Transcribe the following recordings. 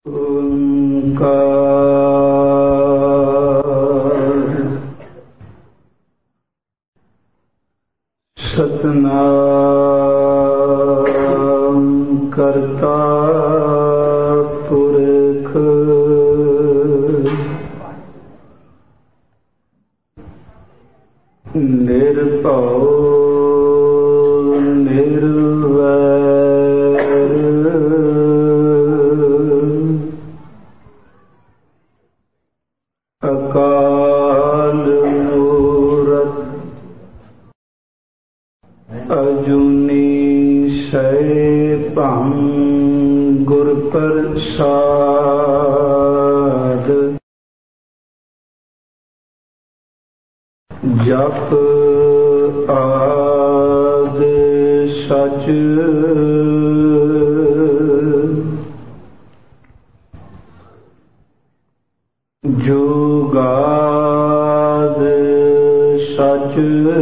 सतनाम करता पुरख निर्भव निर्वैर अकाल मूरत अजूनी सैभं गुर प्रसाद जप आद सच जुगाद सच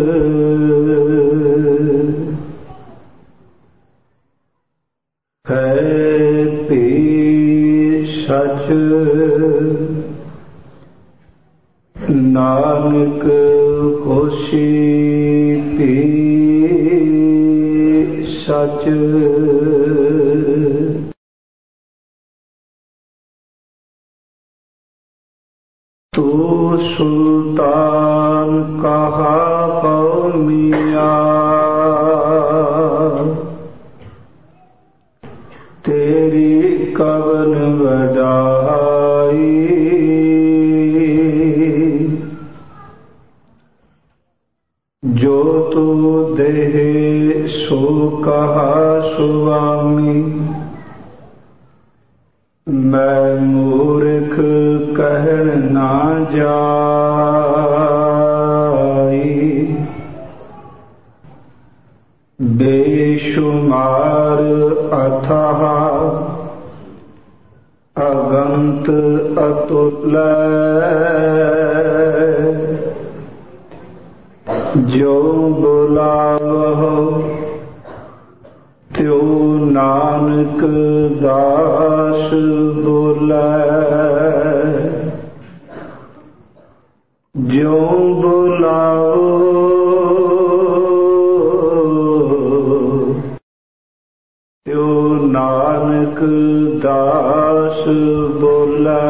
है भी सच नानक होसी भी सच तू सुल्तान कहा कौमिया तेरी कवन वडाई जो तू दे सो कहा स्वामी मैं मूर्ख कहन ना जाई बेशुमार अथाह अगंत अतुल जो बुलावहो त्यो नानक दास बोले जो बुलाओ त्यो नानक दास बोले।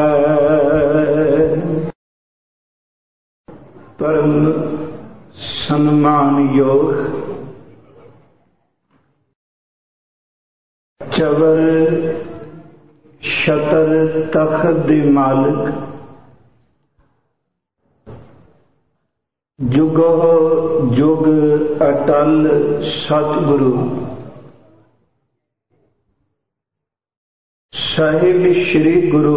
परम सम्मान योग चवर शतर तख्त दे मालिक जुगो जुग अटल सतगुरु साहिब श्री गुरु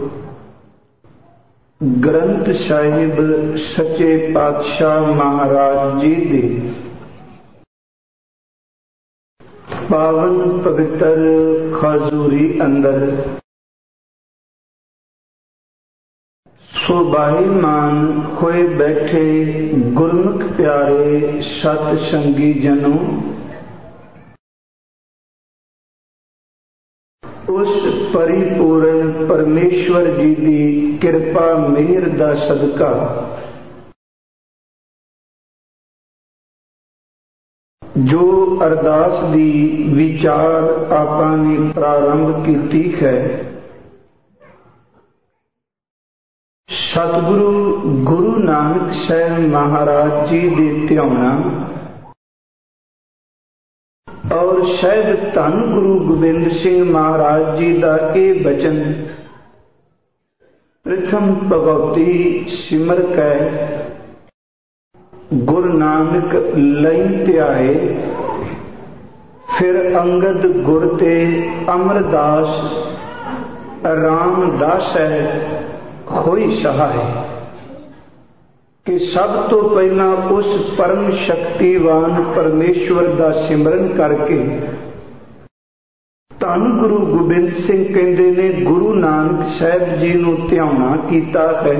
ग्रंथ साहिब सच्चे पातशाह महाराज जी दे पावन पवित्र खजूरी अंदर सुभाईमान होए बैठे गुरमुख प्यारे सत संगी जनों, उस परिपूर्ण परमेश्वर जी की कृपा मेहर दा सदका जो अरदास दी विचार आपां ने प्रारंभ की है, सतगुरु गुरु नानक साहिब महाराज जी दे ध्याना और शायद धन गुरु गोबिंद सिंह महाराज जी का यह बचन प्रथम भगवती सिमर कै गुरु नानक लई त्याए, फिर अंगद गुर ते अमरदास रामदास है होई सहाय कि सब तो पहला उस परम शक्तिवान परमेश्वर का सिमरन करके धन गुरु गोबिंद सिंह कहते ने गुरु नानक साहिब जी नूं ध्याना कीता है।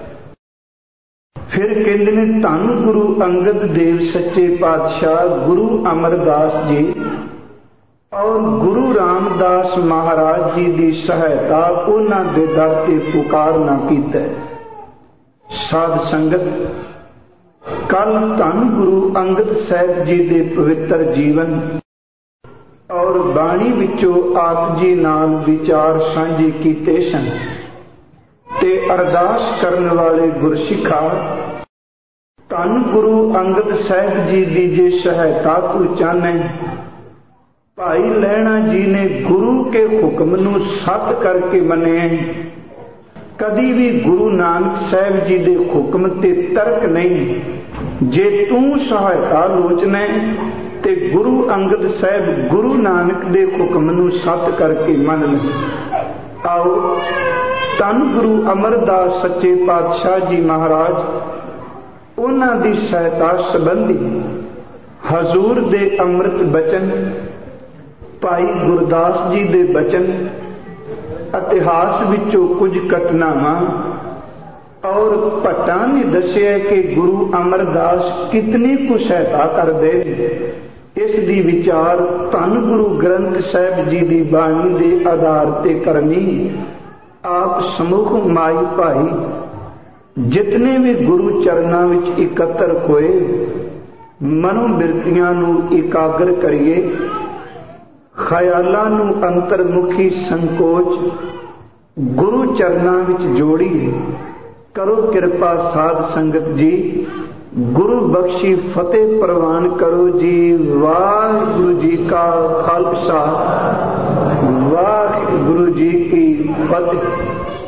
फिर कहते ने धन गुरु अंगद देव सच्चे पातशाह गुरु अमरदास जी और गुरु रामदास महाराज जी की सहायता उन्होंने दे दर ते पुकारना कीता। साध संगत, कल धन गुरु अंगद साहिब जी के पवित्र जीवन और बाणी विचों आप जी नाल विचार सांझे कीते सन ते अरदास करन वाले गुरसिखा धन गुरु अंगद साहिब जी की जे सहायता तू चाहने, भाई लैणा जी ने गुरु के हुक्म नूं सत करके मने, कदी भी गुरु नानक साहिब जी दे हुक्म ते तर्क नहीं। जे तू सहायता लोचना ते गुरु अंगद साहिब गुरु नानक दे हुक्म नूं सत करके मन ले। आओ धन गुरु अमरदास सच्चे पातशाह जी महाराज उन्हां दी सहायता संबंधी हजूर दे अमृत बचन, भाई गुरदास जी दे बचन, इतिहास विचों कुछ घटनावां और भट्टां ने दस्सिया कि गुरु अमरदास कितनी कुछ सहायता करदे। इस दी विचार धन गुरु ग्रंथ साहिब जी दी बाणी दे आधार ते करनी। आप समूह माई भाई जितने भी गुरु चरनां विच इकत्तर होए, मनोबिरतियां नूं एकाग्र करिए, ख्यालां नूं अंतरमुखी संकोच गुरु चरनां विच जोड़िए। करो किरपा साध संगत जी, गुरु बख्शी फतेह प्रवान करो जी। वाहिगुरु जी का खालसा, वाहिगुरु जी की फतेह।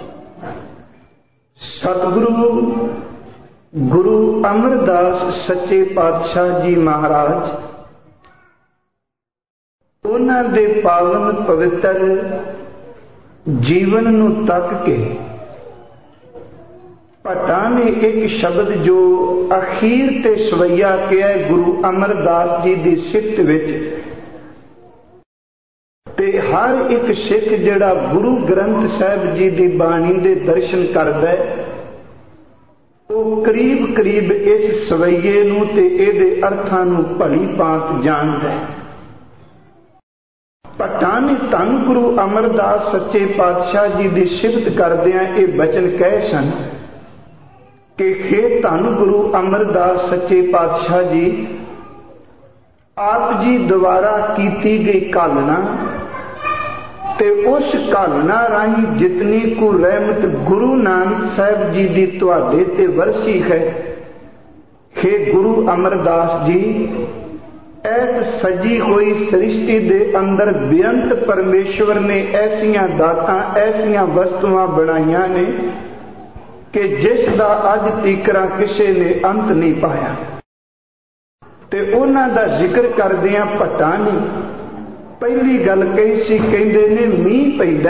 सतगुरु गुरु अमरदास सच्चे पातशाह जी महाराज उन्हां दे पावन पवित्र जीवन नूं तक के भट्टां ने एक शब्द जो अखीर ते सवैया किया गुरु अमरदास जी दी सिफत विच, ते हर एक सिख जिहड़ा गुरु ग्रंथ साहिब जी दी बाणी दे दर्शन करदा है, ਉਹ करीब करीब इस सवैये नूं ते इहदे अर्थां नूं भली भांत जाणदा है। भट्टां ने धन गुरु अमरदास सच्चे पातशाह जी की सिफत करदिआं ये बचन कहे सन कि हे धन गुरु अमरदास सच्चे पातशाह जी, आप जी द्वारा कीती गई कालना ते उस कालना राही जितनी को रहमत गुरु नानक साहिब जी की तुहाडे ते वरसी है। हे गुरु अमरदास जी, ऐस सजी हुई सृष्टि दे अंदर बेअंत परमेश्वर ने ऐसियां दातां ऐसियां वस्तुआं बनाईयां ने कि जिस दा अज तीकरा किसे ने अंत नहीं पाया। ते उन्हां दा जिक्र करदिआं भट्टां ने पहली गल कही सी, कहंदे ने मींह पैंदा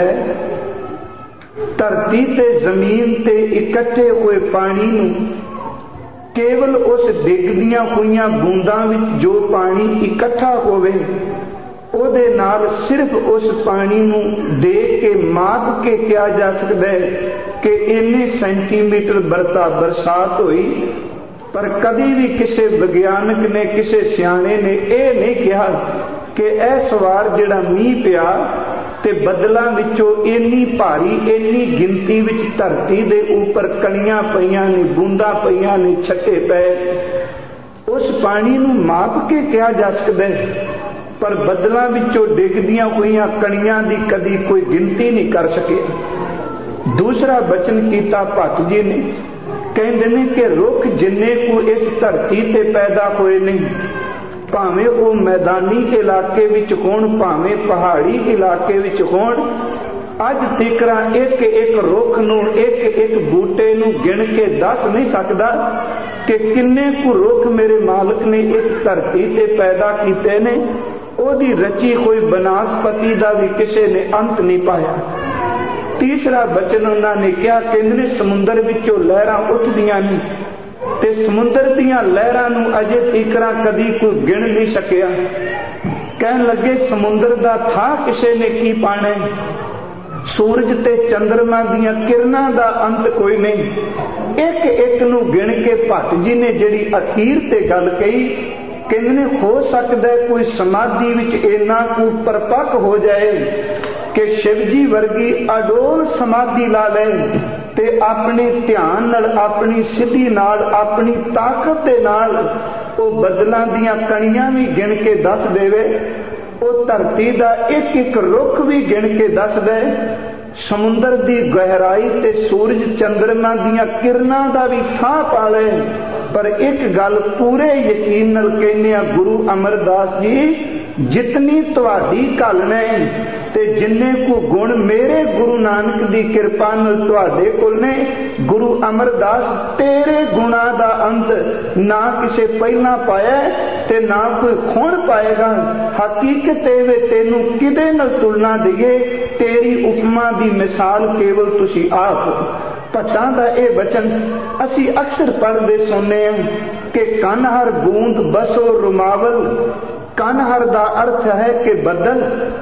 धरती ते जमीन ते इकट्ठे हुए पानी नूं केवल उस डिगदियां हुईयां बूंदां विच जो पानी इकट्ठा होवे उहदे नाल सिर्फ उस पानी नूं देख के माप के किया जा सकदा है कि इन्ने सेंटीमीटर बरसात हुई। पर कदी भी किसी विज्ञानक ने किसी सियाणे ने यह नहीं कहा कि इस वार जिहड़ा मींह पिया ते बदलां विचों इन्नी भारी इन्नी गिनती विच धरती दे ऊपर कणियां पईयां ने, बूंदां पईयां ने, छट्टे पए। उस पानी नूं माप के कहा जा सकदा है, पर बदलां विचों डिगदियां होईयां कणियां दी कदी कोई गिनती नहीं कर सके। दूसरा बचन कीता भट्ट जी ने, कहंदे ने कि रुख जिन्ने को इस धरती ते पैदा होए नहीं, भावें वो मैदानी इलाके विच होण भावें पहाड़ी इलाके विच होण, अज तिकरा एक एक रुख नूं एक एक बूटे नूं गिण के दस नहीं सकदा कि किन्ने को रुख मेरे मालक ने इस धरती ते पैदा कीते ने। ओदी रची कोई बनस्पति दा भी किसी ने अंत नहीं पाया। तीसरा बचन उन्होंने क्या, कहंदे समुंदर विचों लहरां उठदियां ने ते समुंदर दीयां लहरां नूं अजे तीकरा कदी कोई गिण नहीं सकिया। कहन लगे समुंदर दा था किसी ने की पाना, सूरज ते चंद्रमा दीयां किरणां दा अंत कोई नहीं। एक एक नूं गिण के भट्ट जी ने जिहड़ी अखीर ते गल कही, कहते ने हो सकता है कोई समाधि विच इन्ना को परपक्क हो जाए कि शिव जी वर्गी अडोल समाधि ला ले ते अपने ध्यान नाल, अपनी सिद्धि नाल, अपनी ताकत दे नाल वो बदलां दियां कणियां भी गिन के दस देवे, वो धरती दा एक एक रुख भी गिन के दस दे, समुंदर दी गहराई ते सूरज चंद्रमा दियां किरणां दा भी थां पा ले। पर एक गल पूरे यकीन नाल कहने गुरु अमरदास जी, जितनी तुहाडी घल ने ते जिन्ने को गुण मेरे गुरु नानक दी कृपा नाल तुहाडे कोल ने, गुरु अमरदास तेरे गुणा दा अंत ना किसे पहला पाया ते ना कोई खोण पाएगा। हकीकत वे तेनू किदे नाल तुलना दईए, तेरी उपमा दी मिसाल केवल तुसी आप। भट्टां दा ये वचन असी अक्सर पढ़दे सुनने कि कन हर बूंद बसो रुमावल। कन हर दा अर्थ है कि बदल,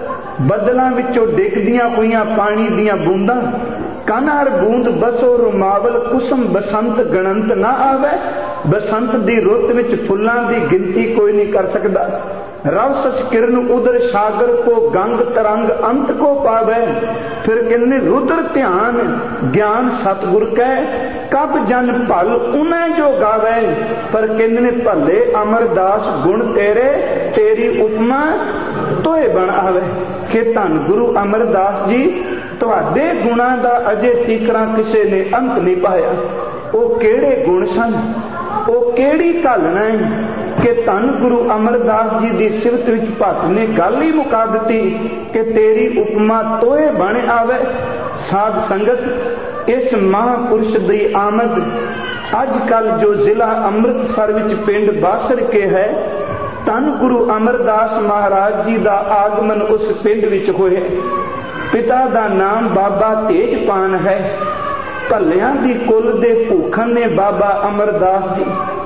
बदलां विचों डिगदियां होईयां पानी दियां बूंदां। कन हर बूंद बसो रुमावल, कुसम बसंत गणंत ना आवे। बसंत दी रुत विच फुल्लां दी गिनती कोई नहीं कर सकदा। रव सच किरण उदर सागर को, गंग तरंग अंत को पावे। फिर कहने रुद्र ध्यान ज्ञान सतगुर कै, कब जन भल उन्हें जो गावे। पर कहने भले अमरदास गुण तेरे, तेरी उपमा तोए बन आवे। कि धन गुरु अमरदास जी, तुहाडे गुणा दा अजे तीकरा किसे ने अंत नहीं पाया। वो केड़े गुण सन, वो केड़ी घालना है कि धन गुरु अमरदास जी की सिफत विच भक्त ने गल ही मुका दी कि तेरी उपमा तोए बन आवे। साध संगत, इस महापुरुष की आमद अजकल जो जिला अमृतसर विच पिंड बासर के है, धन गुरु अमरदास महाराज जी का आगमन उस पिंड विच होए। पिता का नाम बाबा तेजपान है। भलियां दी कुल दे भूखन ने बाबा अमरदास जी।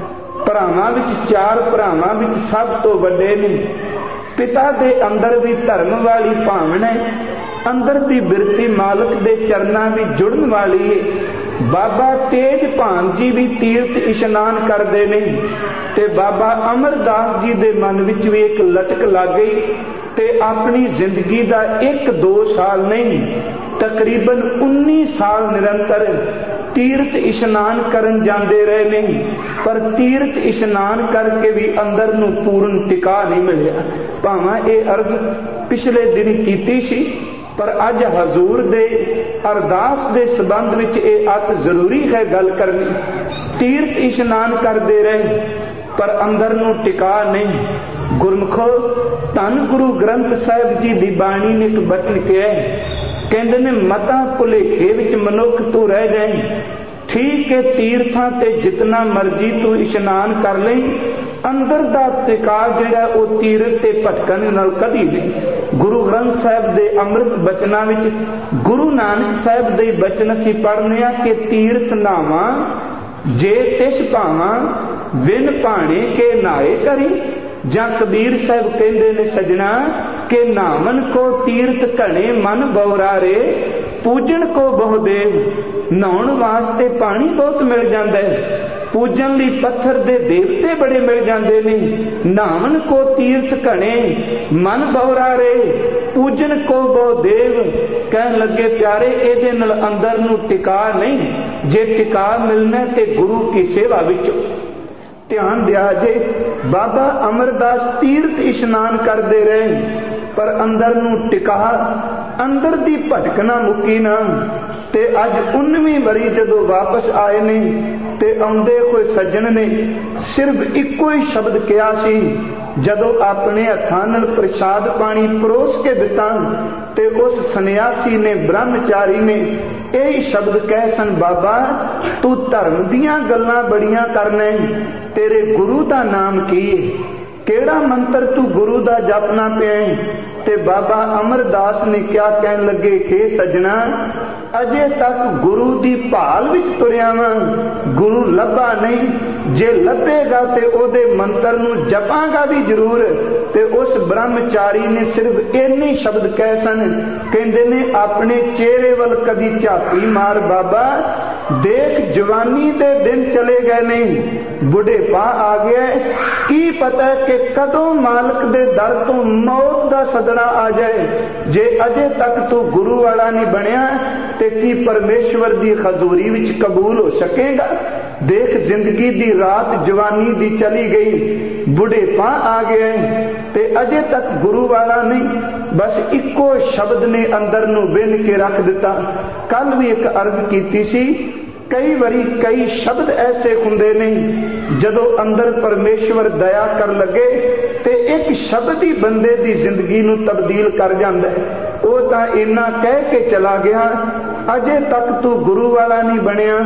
भरावां विच चार भरावां विच सब तो वड्डे ने। पिता दे अंदर भी धर्म वाली भावना है, अंदर दी बिरती मालक दे चरनां विच जुड़न वाली है। बाबा तेजपान जी भी तीर्थ इशनान करते ने ते बाबा अमरदास जी दे मन विच भी एक लटक लग गई ते अपनी जिंदगी का 1-2 साल नहीं, तकरीबन 19 साल निरंतर तीर्थ इशनान करन जाते रहे नहीं। पर तीर्थ इशनान करके भी अंदर नूं पूर्ण टिका नहीं मिलिया। भावें ये अर्ज पिछले दिन कीती सी, पर अज हजूर दे अरदास दे संबंध विच ये अत जरूरी है गल करनी। तीर्थ इशनान करते रहे पर अंदर नूं टिका नहीं। गुरमुखो, धन गुरु ग्रंथ साहिब जी दी बाणी ने एक बचन किया, कहंदे ने मता भुलेखे विच मनुख तू रह जाए। ठीक है, तीर्थां ते जितना मर्जी तू इशनान कर ले, अंदर दा टिका जिहड़ा वो तीर्थ ते भटकण नाल कदी नहीं। गुरु ग्रंथ साहिब दे अमृत बचनां विच गुरु नानक साहिब दे बचन असीं पढ़ने आ कि तीर्थ नावां जे तिस भावां विन भाणे के नाए करी। जां कबीर साहिब कहंदे ने सजना के नामन को तीर्थ घने मन बौरा रे, पूजन को बहु देव। नहाउण वास्ते पानी बहुत मिल जाता है, पूजन लई पत्थर दे देवते बड़े मिल जाते ने। नहावन को तीर्थ घने मन बौरा रे, पूजन को बहु देव। कहन लगे प्यारे, इहदे नाल अंदर नूं टिका नहीं। जे टिका मिलना ते गुरु की सेवा विचों। ध्यान दिया जे, बाबा अमरदास तीर्थ इशनान करते रहे पर अंदर नूं टिका, अंदर दी भटकना मुक्की ना। ते अज 19वीं वरी जदों वापस आए ने ते आउंदे कोई सज्जन ने सिर्फ इको ही शब्द कहा सी, जदों अपने हत्थां नाल प्रसाद पानी परोस के दिता ते उस सन्यासी ने, ब्रह्मचारी ने यही शब्द कह सन, बाबा तू धर्म दियां गल्लां बड़ियां करना, तेरे गुरु का नाम की, केड़ा मंत्र तू गुरु का जपना पिया। ते बाबा अमरदास ने क्या कहन लगे कि सजना, अजे तक गुरु की भाल विच तुरिया वां, गुरु लभा नहीं। जे लभेगा ते ओदे मंत्र नूं जपांगा भी जरूर। ते उस ब्रह्मचारी ने सिर्फ इन्ने शब्द कह सन, कहंदे ने अपने चेहरे वल कदी झाती मार बाबा, देख जवानी दे दिन चले गए ने, बुढ़ेपा आ गया, की पता कि कदों मालक दे दर तो मौत दा सदना आ जाए। जे अजे तक तू गुरु वाला नहीं बनया ते की परमेश्वर दी हजूरी विच कबूल हो सकेगा। देख जिंदगी दी रात जवानी दी चली गई, बुढ़ेपा आ गया ते अजे तक गुरु वाला नहीं। बस इको शब्द ने अंदर नूं बिन के रख दिता। कल भी एक अर्ज कीती सी, कई बारी कई शब्द ऐसे हुंदे ने जदों अंदर परमेश्वर दया कर लगे ते एक शब्द ही बंदे दी जिंदगी नूं तब्दील कर जांदा है। वो तां इन्ना कह के चला गया, अजे तक तू गुरु वाला नहीं बनया,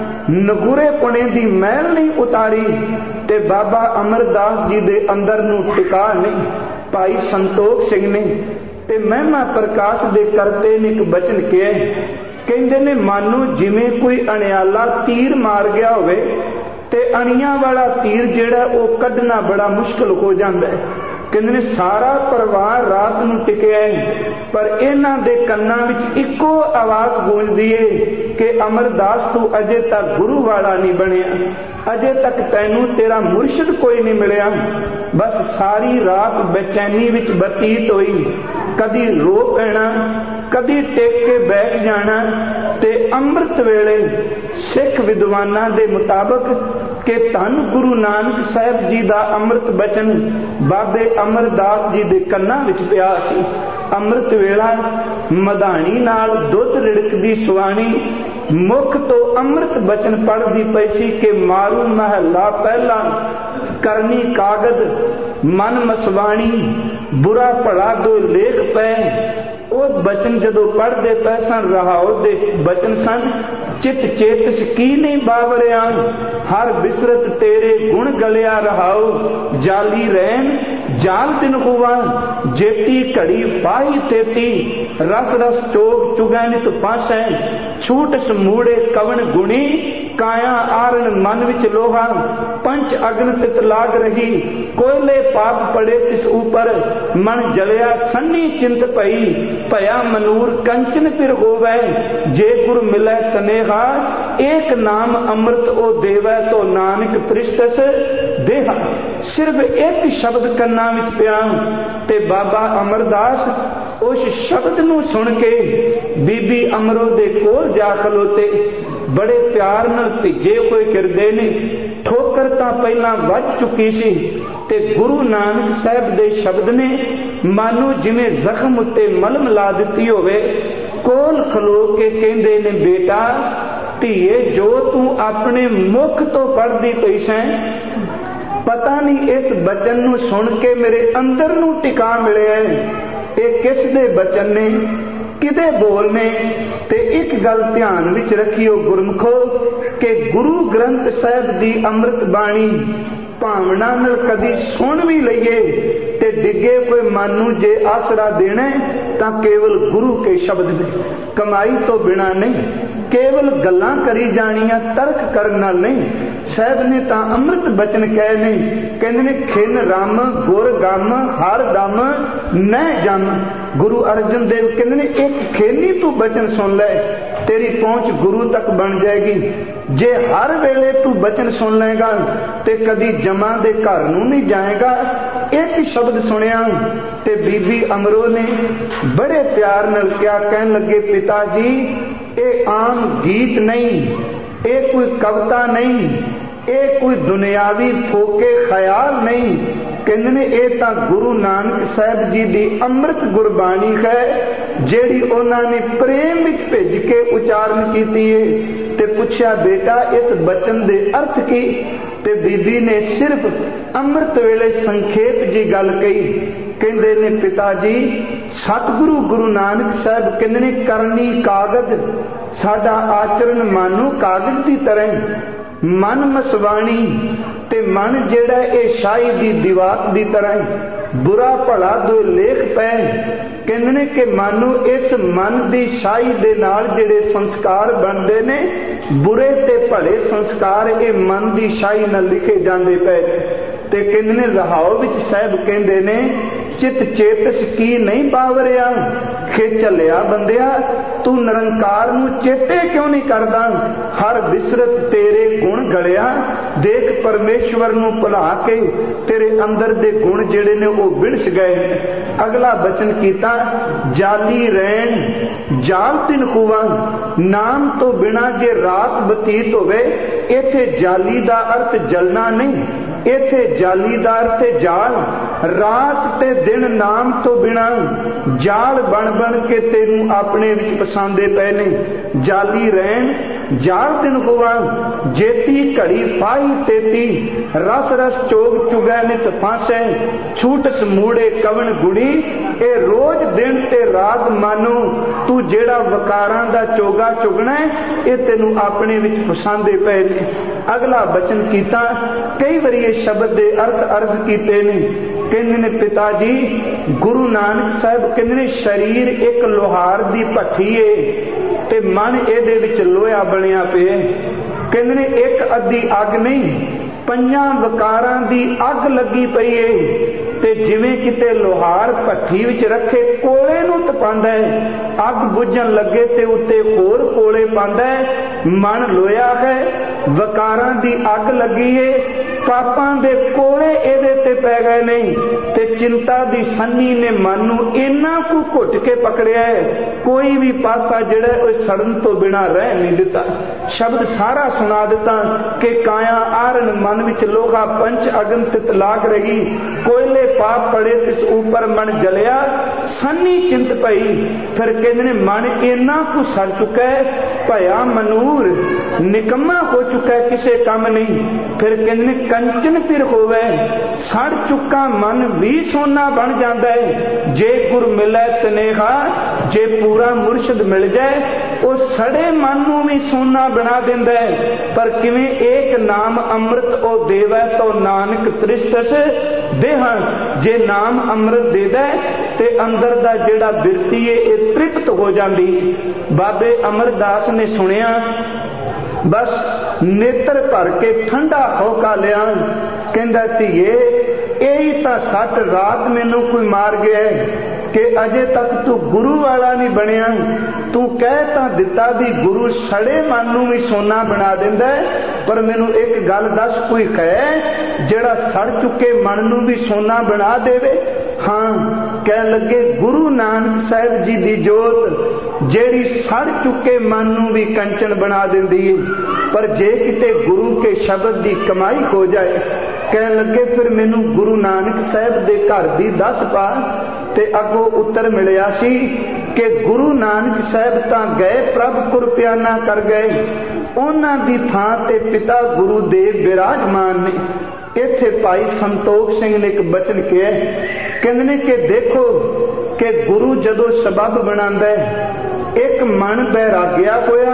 नगुरे पुणे दी मैल नहीं उतारी ते बाबा अमरदास जी दे अंदर नूं टिका नहीं। भाई संतोख सिंह ने ते महिमा प्रकाश दे करते ने एक बचन किया, कहते ने मानो जिवें कोई अणियाला तीर मार गया होवे ते अणियां वाला तीर जिहड़ा वो कढना बड़ा मुश्किल हो जाता है। कहते ने सारा परिवार रात नूं टिकिया है, पर इन्हां दे कन्नां विच इक्को आवाज गूंजदी है कि अमरदास तू अजे तक गुरु वाला नहीं बनिया, अजे तक तैनू तेरा मुर्शिद कोई नहीं मिलिया। बस सारी रात बेचैनी विच बतीत होई, कदी रो पैना, कदी टेक के बैठ जाना। ते अमृत वेले सिख विद्वानां दे मुताबक कि धन गुरु नानक साहब जी दा अमृत बचन बाबे अमरदास जी दे कन्नां विच पिया सी। अमृत वेला मधानी नाल दुध रिड़कदी सुआणी मुख तो अमृत बचन पढ़दी पई सी कि मारू महला पहला करनी कागद मन मसवाणी बुरा भला दो लेख पै। वो बचन जदों पढ़ते पै सन रहाओ दे बचन सन, चित चेतस की नहीं बावरिया, हर बिसरत तेरे गुण गलिया रहाओ, जाली रैन जाल तिन हुआ, जेती घड़ी पाही तेती, रस रस चोग चुगै नित पासै, छूट समूड़े कवन गुणी, काया आरण मन विच लोहा, पंच अग्न तित लाग रही, कोयले पाप पड़े तिस ऊपर, मन जलिया सन्नी चिंत पई, भया मनूर कंचन फिर होवै, जे गुर मिलै तनेहा, एक नाम अमृत ओ देवै तो नानक पृष्ठस देहा। सिर्फ एक शब्द कन्ना विच पिया ते बाबा अमरदास उस शब्द नूं सुन के बीबी अमरो दे कोल जा खलोते, बड़े प्यार नाल भिजे होए किरदे ने। ठोकर तां पहला वज चुकी सी ते गुरु नानक साहब दे शब्द ने मानो जिवें जख्म उत्ते मलम ला दित्ती होवे। कोल खलो के कहंदे ने, बेटा धीए जो तू अपने मुख तो पढ़दी पई सैं, पता नहीं इस बचन नूं सुन के मेरे अंदर नूं टिका मिलिया है। ये किस दे बचन ने, किदे बोल ने? ते एक गल ध्यान विच रखियो गुरमुखो कि गुरु ग्रंथ साहिब दी अमृत बाणी भावना नाल कदी सुन भी लईए ते डिगे कोई मानू जे आसरा देना तां केवल गुरु के शब्द ने, कमाई तो बिना नहीं, केवल गल्लां करी जानियां तर्क करन नाल नहीं। साहब ने तां अमृत बचन कहे ने, कहंदे ने खिन रम गुर गम हर दम न जम। गुरु अर्जन देव कहंदे ने एक खेनी तू बचन सुन ले, तेरी पहुंच गुरु तक बन जाएगी। जे हर वेले तू बचन सुन लेगा ते कदी जमा दे घर नूं नहीं जाएगा। एक शब्द सुनिया ते बीबी अमरो ने बड़े प्यार नाल क्या कहन लगे, पिता जी ये आम गीत नहीं, ये कोई कविता नहीं, ये कोई दुनियावी फोके ख्याल नहीं। कहंदे ने ये तां गुरु नानक साहब जी दी अमृत गुरबाणी है जेड़ी उन्होंने ने प्रेम विच भेज के उचारण कीती है। ते पुछया बेटा इस बचन दे अर्थ की? ते बीबी ने सिर्फ अमृत वेले संखेप जी गल कही। कहंदे ने पिता जी सतगुरु गुरु नानक साहब कहंदे ने करनी कागज, साडा आचरण मानो कागज की तरह, मन मसवाणी ते मन जेड़ा ए शाही दी दीवार दी तरह, बुरा भला दो लेख पै। कहंदे ने कि मानो इस मन दी शाही दे नाल जेड़े संस्कार बनदे ने, बुरे ते भले संस्कार ए मन दी शाही नाल लिखे जांदे पै। ते कहंदे ने रहाओ विच साहब कहंदे ने चित चेतस की नहीं बावरिया। खेचलिया बंदिया तू निरंकार नू चेते क्यों नहीं करदा। हर विसरत तेरे गुण गलिया। देख परमेश्वर नू भुला के तेरे अंदर दे गुण जेड़े ने वो बिनस गए। अगला बचन कीता जाली रैन जाल तिन खुआ। नाम तो बिना जे रात बतीत होवे। इथे जाली दा अर्थ जलना नहीं, इथे जाली दा अर्थ जाल। रात ते दिन नाम तो बिना जाल बन बन के तेनू अपने विच पसांदे पए ने। जाली रहन जाल दिन हुआ। जेती घड़ी फाही तेती रस रस चोग चुगै नित फांसै। छूटस मूड़े कवन गुड़ी। ए रोज दिन ते रात मानो तू जेड़ा वकारां दा चोगा चुगना है ये तेनू अपने विच फसांदे पए ने। अगला बचन कीता कई बारी ये शब्द दे अर्थ अर्ज कीते ने। कहंदे ने पिता जी गुरु नानक साहब कहंदे ने शरीर एक लोहार दी भट्ठी है ते मन इहदे विच लोहा बनिया पिया। कहंदे ने एक अद्धी अग नहीं पंजां वकारां दी अग लगी पई है। ते जिवें किते लोहार भट्ठी विच रखे कोले नूं तपांदा है, अग बुझण लगे ते उत्ते होर कोले पांदा है। मन लोया है, वकारां दी अग लगी है, पापां दे कोले इहदे ते पै गए नहीं ते चिंता दी सन्नी ने मन नूं इन्ना कु घुट के पकड़िया है कोई भी पासा जिहड़ा ओह सड़न तो बिना रह नहीं दिता। शब्द सारा सुना दिता कि काया आरन मन विच लोहा पंच अगन तित लाग रही। कोयले पाप पड़े तिस ऊपर मन जलिया सन्नी चिंत पई। फिर कहंदे ने मन इन्ना कु सड़ चुका है भया मनूर निकम्मा हो चुका है किसे काम नहीं। फिर कहंदे ने कंचन फिर होवे सड़ चुका मन भी सोना बन जाता है। जे गुर मिले तनेहा जे पूरा मुर्शद मिल जाए वो सड़े मन नूं भी सोना बना देंदा है। पर किवें एक नाम अमृत ओ देवै तो नानक तृष्टस देहा। जे नाम अमृत दे दे ते अंदर दा जेड़ा बिरती है ये तृप्त हो जाती। बाबे अमरदास ने सुनिया बस नेत्र भर के ठंडा होका लिया। कहंदा धीए यही तां सट रात मैनू कोई मार गया कि अजे तक तू गुरु वाला नहीं बनया। तू कह तां दिता भी गुरु सड़े मन नूं भी सोना बना दिंदा है। पर मैनू एक गल दस कोई कहे जेड़ा सड़ चुके मन नूं भी सोना बना देवे। हाँ कह लगे गुरु नानक साहिब जी दी जोत जेड़ी सड़ चुके मन नूं भी कंचन बना दिंदी है। पर जे किते गुरु के शब्द की कमाई हो जाए कह लगे फिर मैनू गुरु नानक साहिब दे घर दी दस पा। ते अगों उत्तर मिलिया सी कि गुरु नानक साहिब तां गए प्रभ कुरपियाना कर गए। उन्हां दी थां ते पिता गुरुदेव विराजमान ने। इत्थे भाई संतोख सिंह ने एक बचन किया कहंदे ने कि देखो कि गुरु जदों सबब बनांदा है एक मन बैराग्या होया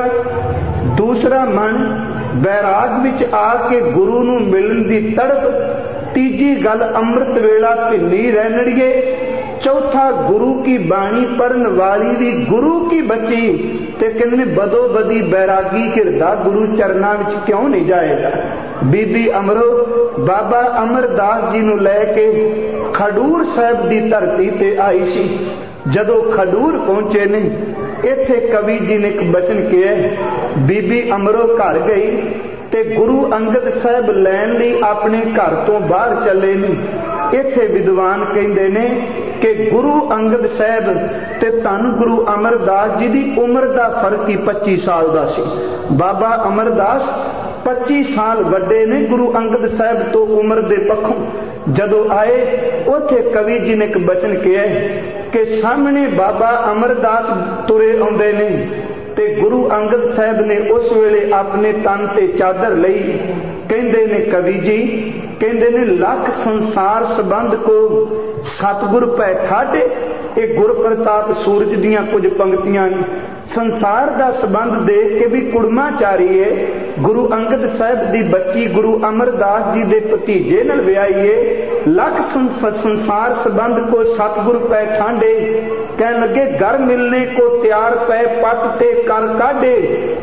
दूसरा मन बैराग विच आके गुरु नूं मिलण दी तड़प। तीजी गल अमृत वेला भिन्नी रहणड़िए। चौथा गुरु की बाणी पढ़न वाली भी गुरु की बची। ते कहंदे बदो बदी बैरागी हिरदा गुरु चरना विच क्यों नहीं जाएगा। बीबी अमरो बाबा अमरदास जी नूं लैके खडूर साहिब दी धरती ते आई सी। जदों खडूर पहुंचे ने इत्थे कवि जी ने एक बचन किया बीबी अमरो घर गई ते गुरु अंगद साहिब लैन लई अपने घर तो बाहर चले ने। इत्थे विद्वान कहंदे ने कि गुरु अंगद साहिब ते धन गुरु अमरदास जी दी उम्र दा फर्क ही 25 साल दा सी। बाबा अमरदास 25 साल वड्डे ने गुरु अंगद साहिब तो उम्र दे पक्षों। जदों आए उथे कवि जी ने एक बचन किया कि सामने बाबा अमरदास तुरे आउंदे ने ते गुरु अंगद साहिब ने उस वेले अपने तन ते चादर लई। कहंदे ने कवि जी कहंदे ने लख संसार संबंध को सतगुर पै ठाडे। एक गुर प्रताप सूरज दियां कुछ पंक्तियां संसार दा संबंध देख के भी कुड़मा चारी है। गुरु अंगद साहिब दी बच्ची गुरु अमरदास जी दे भतीजे नाल विआही है। लख संसार संबंध को सतगुर पै ठांडे। कह लगे घर मिलने को तैयार पै पट ते कर काढे।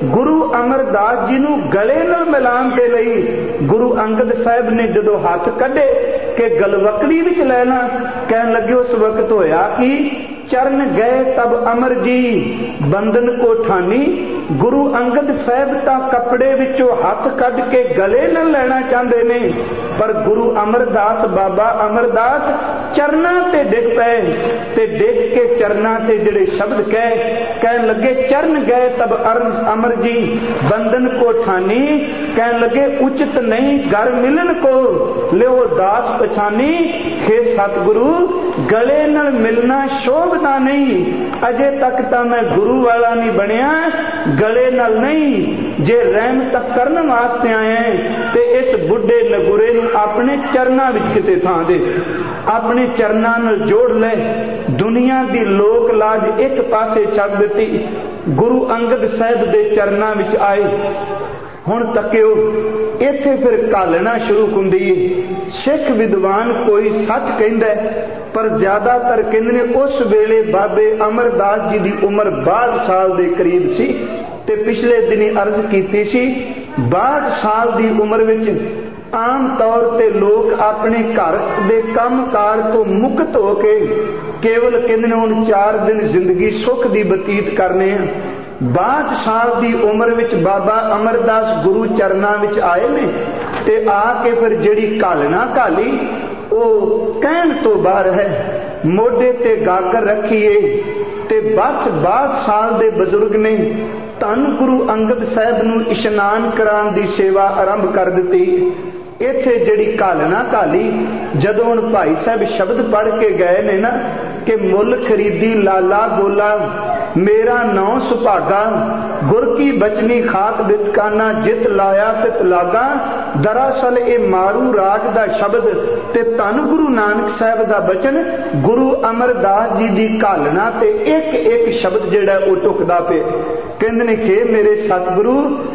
गुरु अमरदास जी नूं गले नाल मिलाण दे लई गुरु अंगद साहिब ने जदों हाथ कढे कि गलवकड़ी विच लैना, कहण लगे उस वक्त होया कि चरण गए तब अमर जी बंधन को ठानी। गुरु अंगद साहिब तां कपड़े विचों हाथ कढ के गले नाल लैना चाहते ने, पर गुरु अमरदास बाबा अमरदास चरना ते डिग पे ते डिग के चरना ते जिहड़े शब्द कहण लगे चरण गए तब अमर जी बंधन को ठानी। कहण लगे उचित नहीं घर मिलन को लियो दास पछानी। हे सतगुरु गले नाल मिलना शोभदा नहीं, अजे तक तां मैं गुरु वाला नहीं बनया, गले नाल नहीं। जे रहमत करन वास्ते आए ते इस बुढ़े नगुरे नूं अपने चरनां विच किते थां दे, अपने चरनां नाल जोड़ ले। दुनिया दी लोक लाज एक पासे छड्ड दित्ती, गुरु अंगद साहिब दे चरनां विच आए। हुण तकियो इत्थे फिर घालना शुरू हुंदी है। सिख विद्वान कोई सच कहंदा पर ज्यादातर कहंदे ने उस वेले बाबे अमरदास जी दी उम्र 62 साल दे करीब सी ते पिछले दिनी अर्ज कीती सी 62 साल दी उम्र विच आम तौर ते लोग अपने घर दे काम कार तो मुक्त होके केवल कहंदे ने हुण 4 दिन जिंदगी सुख दी बतीत करने हैं। 62 साल की उम्र विच बाबा अमरदास गुरु चरना विच आए ने ते आके फिर जिहड़ी घालना घाली वो कहण तो बाहर है। मोढे ते गागर रखीए ते 62 साल दे बजुर्ग ने धन गुरु अंगद साहिब नूं इशनान कराउण दी सेवा आरंभ कर दित्ती। इत्थे जिहड़ी घालना घाली जदों हुण भाई साहब शब्द पढ़ के गए ने ना कि मुल खरीदी लाला गोला मेरा नौ सुभागा, गुर की बचनी खाक बितकाना जित लाया तित लागा। दरअसल ये मारू राग दा शब्द ते धन गुरु नानक साहिब दा बचन गुरु अमरदास जी दी घालना ते एक एक शब्द जिहड़ा वो टुकदा पे। कहंदे ने कि मेरे सतगुरु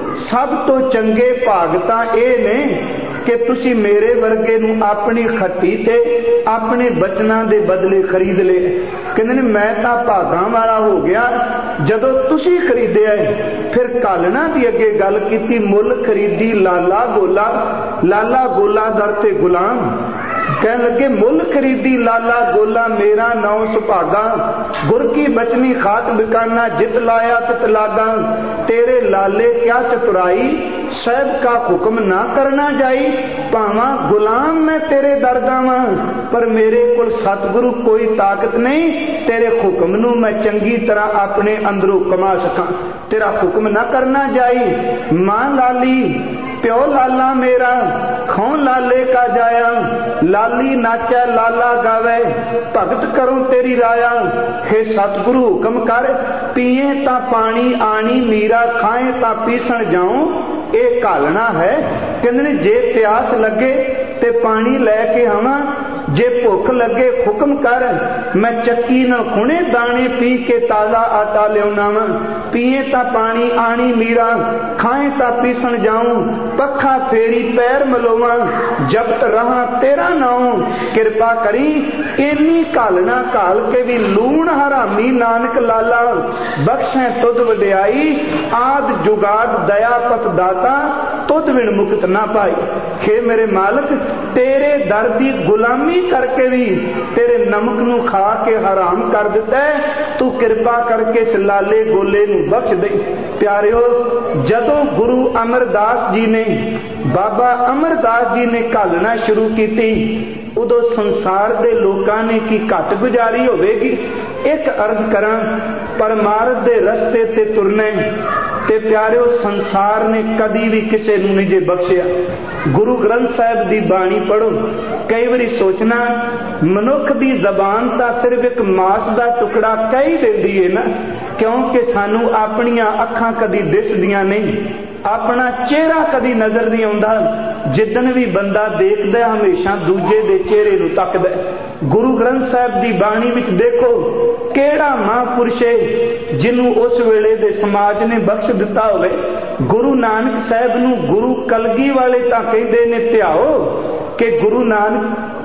सब तो चंगे भाग तां इह ने कि तुसी मेरे वर्गे नूं अपनी खट्टी ते अपने बचना दे बदले खरीद ले। कहंदे ने मैं तां भागां वाला हो गया जदों तुसी खरीदिया। फिर घालना दी अगे गल कीती मुल खरीदी लाला गोला, लाला गोला दर ते गुलाम। कहन लगे मुल खरीदी लाला गोला मेरा नौ सुभागा, गुर की बचनी खाक बिकाना जित लाया तित लागा। तेरे लाले क्या चतुराई साहब का हुक्म ना करना जाई, भावा गुलाम मैं तेरे दरदा वां पर मेरे कोल सतगुरु कोई ताकत नहीं तेरे हुक्म नूं मैं चंगी तरह अपने अंदरों कमा सकां। तेरा हुक्म ना करना जाई। मां लाली प्यो लाला मेरा खौं लाले का जाया, लाली नाचा लाला गावे भगत करूं तेरी राया। हे सतगुरु हुक्म कर पिए ता पानी आनी मीरा, खाए ता पीसण जाऊं ये घालना है। कहंदे जे प्यास लगे ते पानी लैके आवां, जे भुख लगे हुक्म कर मैं चक्की नाल खुणे दाने पी के ताजा आटा लियाउणा वां। पिए ता पानी आनी मीरा, खाए ता पीसण जाऊं पखा फेरी पैर मलोवां, जपत रहा तेरा नाम किरपा करी। इन्नी घालना घाल के भी लूण हरामी नानक लाला बख्शे तुद वडियाई। आद जुगाद दया पत दाता तुद बिन मुक्त ना पाई। हे मेरे मालक तेरे दर दी गुलामी करके भी तेरे नमक नू खा के हराम कर दिता है। तू कृपा करके इस लाले गोले नू बख्श दे। प्यारियो जदों गुरु अमरदास जी ने बाबा अमरदास जी ने घालना शुरू की उदों संसार दे लोकां ने की घट गुजारी होवेगी। एक अर्ज करां परमार्थ दे रस्ते ते तुरने ते प्यारियो संसार ने कदी भी किसी नूं नहीं जे बख्शिया। गुरु ग्रंथ साहिब दी बाणी पढ़ो, कई बारी सोचना मनुख दी जबान तां सिर्फ एक मास दा टुकड़ा कही देंदी है ना, क्योंकि सानू अपनियां अखां कदी दिसदियां नहीं, अपना चेहरा कदी नजर नहीं आउंदा। जिदन भी बंदा देखदा हमेशा दूजे दे चेहरे नूं तकदा। गुरु ग्रंथ साहिब दी बाणी विच देखो केड़ा महापुरुष है जिन्हों उस वेले दे समाज ने बख्श दिता होवे। गुरु नानक साहिब नूं गुरु कलगी वाले तां कहंदे ने ध्याओ कि गुरु नानक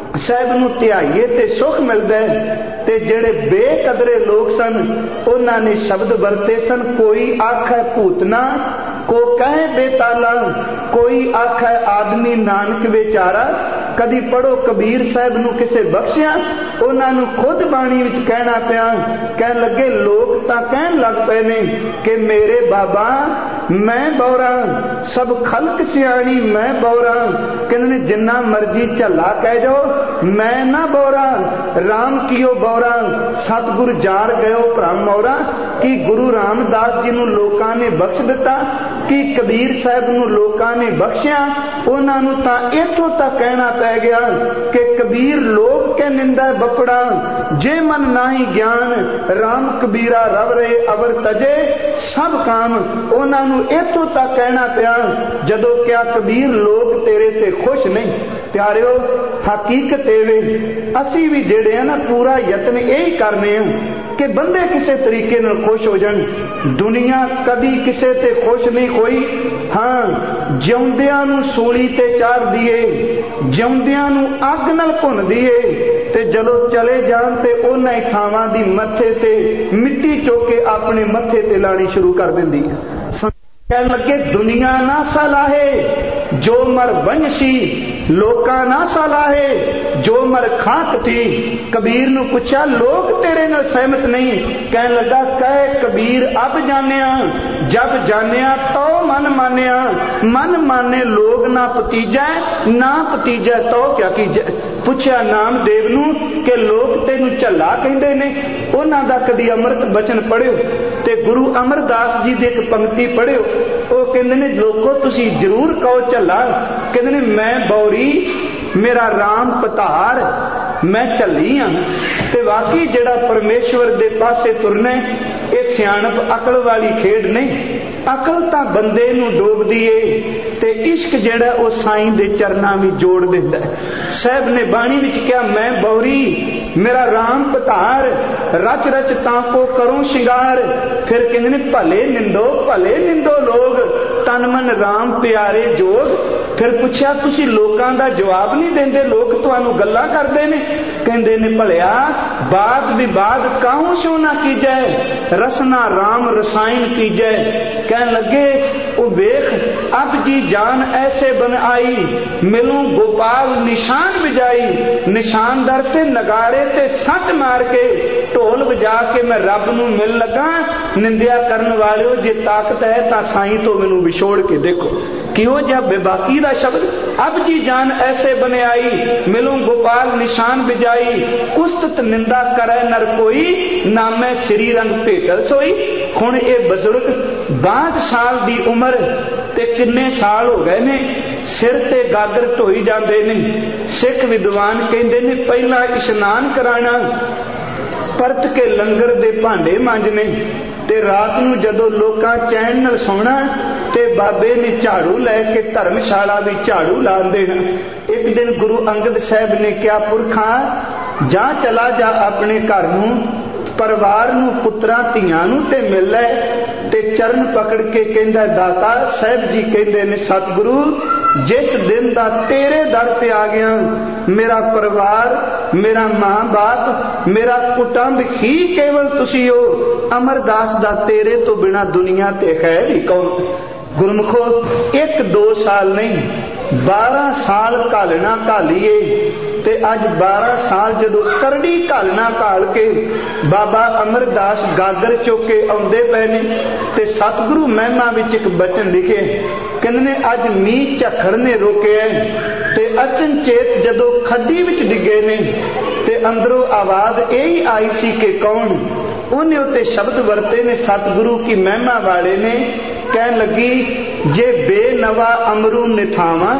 ਸਾਹਿਬ ਨੂੰ ਧਿਆਈਏ ਤੇ ਸੁਖ ਮਿਲਦਾ ਹੈ। ਤੇ ਜਿਹੜੇ ਬੇਕਦਰੇ ਲੋਕ ਸਨ ਉਹਨਾਂ ਨੇ ਸ਼ਬਦ ਵਰਤੇ ਸਨ, ਕੋਈ ਆਖੈ ਭੂਤਨਾ, ਕੋ ਕਹੇ ਬੇਤਾਲਾ, ਕੋਈ ਆਖੈ ਆਦਮੀ ਨਾਨਕ ਵਿਚਾਰਾ। ਕਦੀ ਪੜੋ ਕਬੀਰ ਸਾਹਿਬ ਨੂੰ ਕਿਸੇ ਬਖਸ਼ਿਆ, ਉਹਨਾਂ ਨੂੰ ਖੁਦ ਬਾਣੀ ਵਿੱਚ ਕਹਿਣਾ ਪਿਆ। ਕਹਿਣ ਲੱਗੇ ਲੋਕ ਤਾਂ ਕਹਿਣ ਲੱਗ ਪਏ ਨੇ ਕਿ ਮੇਰੇ ਬਾਬਾ ਮੈਂ ਬੌਰਾ, ਸਭ ਖਲਕ ਸਿਆਣੀ ਮੈਂ ਬੌਰਾ। ਕਹਿੰਦੇ ਨੇ ਜਿੰਨਾ ਮਰਜੀ ਝੱਲਾ ਕਹਿ ਜਾਓ ਮੈਂ ਨਾ ਬੌਰਾ, ਰਾਮ ਕੀਓ ਬੌਰਾ, ਸਤਿਗੁਰ ਜਾਰ ਗਇਓ ਭ੍ਰਮ ਮੌਰਾ। ਕਿ ਗੁਰੂ ਰਾਮਦਾਸ ਜੀ ਨੂੰ ਲੋਕਾਂ ਨੇ ਬਖਸ਼ ਦਿੱਤਾ, ਕਿ ਕਬੀਰ ਸਾਹਿਬ ਨੂੰ ਲੋਕਾਂ ਨੇ ਬਖਸ਼ਿਆ। ਉਹਨਾਂ ਨੂੰ ਤਾਂ ਇੱਥੋਂ ਤੱਕ ਕਹਿਣਾ ਪੈ ਗਿਆ ਕਿ ਕਬੀਰ ਲੋਕ ਕੇ ਨਿੰਦਾ ਬਪੜਾ, ਜੇ ਮਨ ਨਾਹੀ ਗਿਆਨ, ਰਾਮ ਕਬੀਰਾ ਰਵ ਰਹੇ ਅਵਰ ਤਜੇ ਸਭ ਕਾਮ। ਉਹਨਾਂ ਨੂੰ ਇੱਥੋਂ ਤੱਕ ਕਹਿਣਾ ਪਿਆ ਜਦੋਂ ਕਿਹਾ ਕਬੀਰ ਲੋਕ ਤੇਰੇ ਤੇ ਖੁਸ਼ ਨਹੀਂ। ਪਿਆਰਿਓ ਹਕੀਕਤ ਇਹ ਵੇ, ਅਸੀਂ ਵੀ ਜਿਹੜੇ ਆ ਨਾ ਪੂਰਾ ਯਤਨ ਇਹ ਕਰਨੇ ਆ ਕਿ ਬੰਦੇ ਕਿਸੇ ਤਰੀਕੇ ਨਾਲ ਖੁਸ਼ ਹੋ ਜਾਣ। ਦੁਨੀਆ ਕਦੀ ਕਿਸੇ ਤੇ ਖੁਸ਼ ਨਹੀਂ ਹੋਈ। ਹਾਂ, ਜਿਉਂਦਿਆਂ ਨੂੰ ਸੂਲੀ ਤੇ ਚਾੜਦੀ ਏ, ਜਿਉਂਦਿਆਂ ਨੂੰ ਅੱਗ ਨਾਲ ਭੁੰਨਦੀ ਏ, ਤੇ ਜਦੋਂ ਚਲੇ ਜਾਣ ਤੇ ਉਹਨਾਂ ਹੀ ਥਾਵਾਂ ਦੀ ਮੱਥੇ ਤੇ ਮਿੱਟੀ ਚੁੱਕ ਕੇ ਆਪਣੇ ਮੱਥੇ ਤੇ ਲਾਣੀ ਸ਼ੁਰੂ ਕਰ ਦਿੰਦੀ ਹੈ। ਕਹਿਣ ਲੱਗੇ ਦੁਨੀਆ ਨਾ ਸਲਾਹੇ ਜੋ ਮਰ ਵੰਸ਼ੀ, ਲੋਕਾਂ ਨਾ ਸਲਾਹੇ ਜੋ ਮਰ ਖਾਕ ਥੀ। ਕਬੀਰ ਨੂੰ ਪੁੱਛਿਆ ਲੋਕ ਤੇਰੇ ਨਾਲ ਸਹਿਮਤ ਨਹੀਂ। ਕਹਿਣ ਲੱਗਾ ਕਹਿ ਕਬੀਰ ਅਬ ਜਾਣਿਆ, ਜਬ ਜਾਣਿਆ ਤੋ ਮਨ ਮਾਨਿਆ। ਮਨ ਮਾਨੇ ਲੋਕ ਨਾ ਭਤੀਜੈ, ਨਾ ਭਤੀਜੈ ਤੋ ਕਿਆ ਕੀਜੈ। ਪੁੱਛਿਆ ਨਾਮਦੇਵ ਨੂੰ ਕਿ ਲੋਕ ਤੈਨੂੰ ਝੱਲਾ ਕਹਿੰਦੇ ਨੇ, ਉਹਨਾਂ ਦਾ ਕਦੀ ਅੰਮ੍ਰਿਤ ਬਚਨ ਪੜ੍ਹਿਓ। ਤੇ ਗੁਰੂ ਅਮਰਦਾਸ ਜੀ ਦੀ ਇੱਕ ਪੰਕਤੀ ਪੜ੍ਹਿਓ, ਉਹ ਕਹਿੰਦੇ ਨੇ ਲੋਕੋ ਤੁਸੀਂ ਜ਼ਰੂਰ ਕਹੋ ਝੱਲਾ। ਕਹਿੰਦੇ ਨੇ ਮੈਂ ਬੌਰੀ, ਮੇਰਾ ਰਾਮ ਪਧਾਰ, ਮੈਂ ਝੱਲੀ ਹਾਂ। ਤੇ ਵਾਕਈ ਜਿਹੜਾ ਪਰਮੇਸ਼ਵਰ ਦੇ ਪਾਸੇ ਤੁਰਨਾ ਇਹ ਸਿਆਣਪ ਅਕਲ ਵਾਲੀ ਖੇਡ ਨਹੀਂ। ਅਕਲ ਤਾਂ ਬੰਦੇ ਨੂੰ ਡੋਬਦੀ ਏ ਤੇ ਇਸ਼ਕ ਜਿਹੜਾ ਉਹ ਸਾਈਂ ਦੇ ਚਰਨਾਂ ਵਿੱਚ ਜੋੜ ਦਿੰਦਾ। ਸਾਹਿਬ ਨੇ ਬਾਣੀ ਵਿੱਚ ਕਿਹਾ ਮੈਂ ਬੌਰੀ, ਮੇਰਾ ਰਾਮ ਪਧਾਰ, ਰਚ ਰਚ ਤਾਂ ਕੋ ਕਰੂੰ ਸ਼ਿੰਗਾਰ। ਫਿਰ ਕਹਿੰਦੇ ਨੇ ਭਲੇ ਨਿੰਦੋ ਲੋਗ, ਤਨ ਮਨ ਰਾਮ ਪਿਆਰੇ ਜੋਗ। ਫਿਰ ਪੁੱਛਿਆ ਤੁਸੀਂ ਲੋਕਾਂ ਦਾ ਜਵਾਬ ਨਹੀਂ ਦਿੰਦੇ, ਲੋਕ ਤੁਹਾਨੂੰ ਗੱਲਾਂ ਕਰਦੇ ਨੇ। ਕਹਿੰਦੇ ਨੇ ਭਲਿਆ ਬਾਤ ਵਿਵਾਦ ਕਾਹੂ ਸੋ ਨਾ ਕੀਜੈ, ਰਸਨਾ ਰਾਮ ਰਸਾਇਣ ਕੀਜੈ। ਕਹਿਣ ਲੱਗੇ ਉਹ ਵੇਖ ਅਬ ਜੀ ਜਾਨ ਐਸੇ ਬਨ ਆਈ, ਮਿਲੂੰ ਗੋਪਾਲ ਨਿਸ਼ਾਨ ਵਜਾਈ। ਨਿਸ਼ਾਨਦਾਰ ਤੇ ਨਗਾਰੇ ਤੇ ਸੱਟ ਮਾਰ ਕੇ ਢੋਲ ਵਜਾ ਕੇ ਮੈਂ ਰੱਬ ਨੂੰ ਮਿਲ ਲੱਗਾ। ਨਿੰਦਿਆ ਕਰਨ ਵਾਲਿਓ ਜੇ ਤਾਕਤ ਹੈ ਤਾਂ ਸਾਈਂ ਤੋਂ ਮੈਨੂੰ ਵਿਛੋੜ ਕੇ ਦੇਖੋ। ਕਿਉਂ ਜਿਹਾ ਬੇਬਾਕੀ ਦਾ ਸ਼ਬਦ, ਅਬ ਜੀ ਜਾਨ ਐਸੇ ਬਨ ਆਈ, ਮਿਲੂੰ ਗੋਪਾਲ ਨਿਸ਼ਾਨ ਵਜਾਈ। ਉਸਤਤ ਨਿੰਦਾ ਕਰੈ ਨਰ ਕੋਈ, ਨਾਮੈ ਸ੍ਰੀ ਰੰਗ ਭੇਟਲ ਸੋਈ। ਹੁਣ ਇਹ ਬਜ਼ੁਰਗ 62 ਸਾਲ ਦੀ ਉਮਰ ਤੇ ਕਿੰਨੇ ਸਾਲ ਹੋ ਗਏ ਨੇ, ਸਿਰ ਤੇ ਗਾਗਰ ਢੋਈ ਜਾਂਦੇ ਨੇ। ਸਿੱਖ ਵਿਦਵਾਨ ਕਹਿੰਦੇ ਨੇ ਪਹਿਲਾਂ ਇਸ਼ਨਾਨ ਕਰਾਣਾ, ਪਰਤ ਕੇ ਲੰਗਰ ਦੇ ਭਾਂਡੇ ਮਾਂਜਣੇ, ਤੇ ਰਾਤ ਨੂੰ ਜਦੋਂ ਲੋਕਾਂ ਚੈਨ ਨਾਲ ਸੌਣਾ ਤੇ ਬਾਬੇ ਨੇ ਝਾੜੂ ਲੈ ਕੇ ਧਰਮਸ਼ਾਲਾ ਵਿੱਚ ਝਾੜੂ ਲਾ ਦੇਣਾ। ਇੱਕ ਦਿਨ ਗੁਰੂ ਅੰਗਦ ਸਾਹਿਬ ਨੇ ਕਿਹਾ ਪੁਰਖਾਂ ਜਾ ਚਲਾ ਜਾ ਆਪਣੇ ਘਰ ਨੂੰ, ਪਰਿਵਾਰ ਨੂੰ, ਪੁੱਤਰਾਂ ਧੀਆਂ ਨੂੰ ਤੇ ਮਿਲ ਲੈ। ਤੇ ਚਰਨ ਪਕੜ ਕੇ ਕਹਿੰਦਾ ਦਾਤਾ ਸਾਹਿਬ ਜੀ ਕਹਿੰਦੇ ਨੇ ਸਤਿਗੁਰੂ ਜਿਸ ਦਿਨ ਦਾ ਤੇਰੇ ਦਰ ਤੇ ਆ ਗਿਆ, ਮੇਰਾ ਪਰਿਵਾਰ, ਮੇਰਾ ਮਾਂ ਬਾਪ, ਮੇਰਾ ਕੁਟੁੰਬ ਹੀ ਕੇਵਲ ਤੁਸੀਂ ਹੋ। ਅਮਰਦਾਸ ਦਾ ਤੇਰੇ ਤੋਂ ਬਿਨਾ ਦੁਨੀਆ ਤੇ ਹੈ ਵੀ ਕੌਣ। ਗੁਰਮੁਖੋ 1-2 ਸਾਲ ਨਹੀਂ 12 ਸਾਲ ਘਾਲਣਾ ਘਾਲੀਏ। ਤੇ ਅੱਜ 12 ਸਾਲ ਜਦੋਂ ਕਰੜੀ ਘਾਲਣਾ ਘਾਲ ਕੇ ਬਾਬਾ ਅਮਰਦਾਸ ਗਾਗਰ ਚੁੱਕ ਕੇ ਆਉਂਦੇ ਪਏ ਨੇ। ਤੇ ਸਤਿਗੁਰੂ ਮਹਿਮਾ ਵਿੱਚ ਇੱਕ ਬਚਨ ਲਿਖੇ, ਕਹਿੰਦੇ ਨੇ ਅੱਜ ਮੀਂਹ ਝੱਖੜ ਨੇ ਰੋਕਿਆ ਤੇ ਅਚਨਚੇਤ ਜਦੋਂ ਖੱਡੀ ਵਿੱਚ ਡਿੱਗੇ ਨੇ ਤੇ ਅੰਦਰੋਂ ਆਵਾਜ਼ ਇਹੀ ਆਈ ਸੀ ਕਿ ਕੌਣ। ਉਹਨੇ ਉੱਤੇ ਸ਼ਬਦ ਵਰਤੇ ਨੇ ਸਤਿਗੁਰੂ ਕੀ ਮਹਿਮਾ ਵਾਲੇ ਨੇ। ਕਹਿਣ ਲੱਗੀ ਜੇ ਬੇਨਵਾ ਅਮਰੂ ਨਿਥਾਵਾਂ,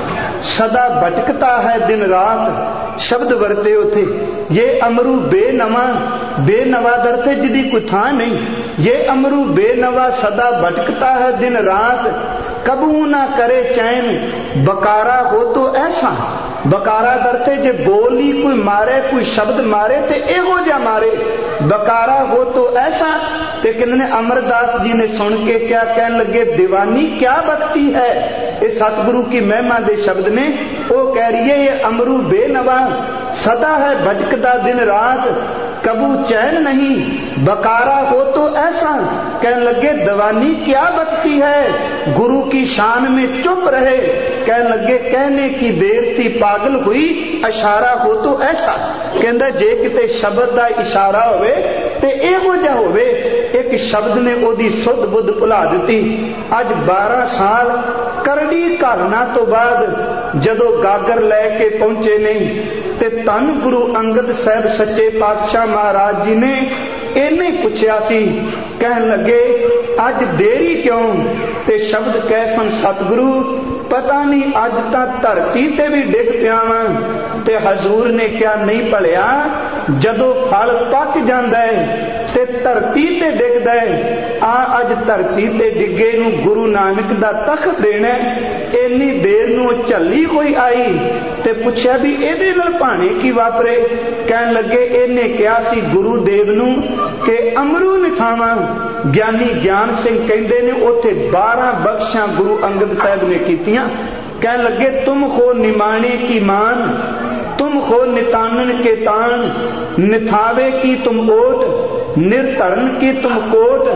ਸਦਾ ਭਟਕਤਾ ਹੈ ਦਿਨ ਰਾਤ। ਸ਼ਬਦ ਵਰਤੇ ਉਥੇ ਇਹ ਅਮਰੂ ਬੇਨਵਾ, ਬੇਨਵਾ ਦਰਤੇ ਜਿਹਦੀ ਕੋਈ ਥਾਂ ਨਹੀਂ। ਇਹ ਅਮਰੂ ਬੇਨਵਾ ਸਦਾ ਭਟਕਤਾ ਹੈ ਦਿਨ ਰਾਤ, ਕਬੂ ਨਾ ਕਰੇ ਚੈਨ, ਬਕਾਰਾ ਹੋ ਤੋ ਐਸਾ। ਬਕਾਰਾ ਦਰਤੇ ਜੇ ਬੋਲੀ ਕੋਈ ਮਾਰੇ, ਕੋਈ ਸ਼ਬਦ ਮਾਰੇ ਤੇ ਇਹੋ ਜਿਹਾ ਮਾਰੇ। ਬਕਾਰਾ ਹੋ ਤੋ ਐਸਾ। ते कहते ने अमरदास जी ने सुन के क्या कहने लगे, दीवानी क्या बकती है। ये सतगुरु की महिमा दे शब्द ने। वो कह रही है ये अमरू बेनवा सदा है भटकदा दिन रात, कबू चैन नहीं बकारा हो तो ऐसा। कहने लगे दीवानी क्या बकती है, गुरु की शान में चुप रहे। कहने लगे कहने की देर थी पागल हुई, इशारा हो तो ऐसा। कहंदा जे किते शब्द का इशारा होवे ते इहो जिहा होवे। एक शब्द ने ओदी सुध बुध भुला दिती। अज 12 साल करड़ी घालना तो बाद जदों गागर लैके पहुंचे ने ते धन गुरु अंगद साहब सच्चे पातशाह महाराज जी ने इन्हें पूछया सी। कहन लगे अज देरी क्यों, ते शब्द कह सन सतगुरु पता नहीं अज तां धरती ते भी डिग पिया वां। ते हजूर ने क्या नहीं भलिया जदों फल पक जांदा है ते धरती ते डिगदा है, आ अज धरती ते डिगे नूं गुरु नानक दा तख्त देना। इन्नी देर नूं झल्ली कोई आई ते पुछया भी इहदे नाल भाणे की वापरे। कहन लगे इहने कहा सी गुरु देव नूं कि अमरू निथावां। ज्ञानी ज्ञान सिंह कहंदे ने उत्थे 12 बख्शां गुरु अंगद साहब ने कीतियां। कहन लगे तुम हो निमाणे की मान, तुम हो नितानन के तान, निथावे की तुम ओट, निर्धरन की तुम कोट।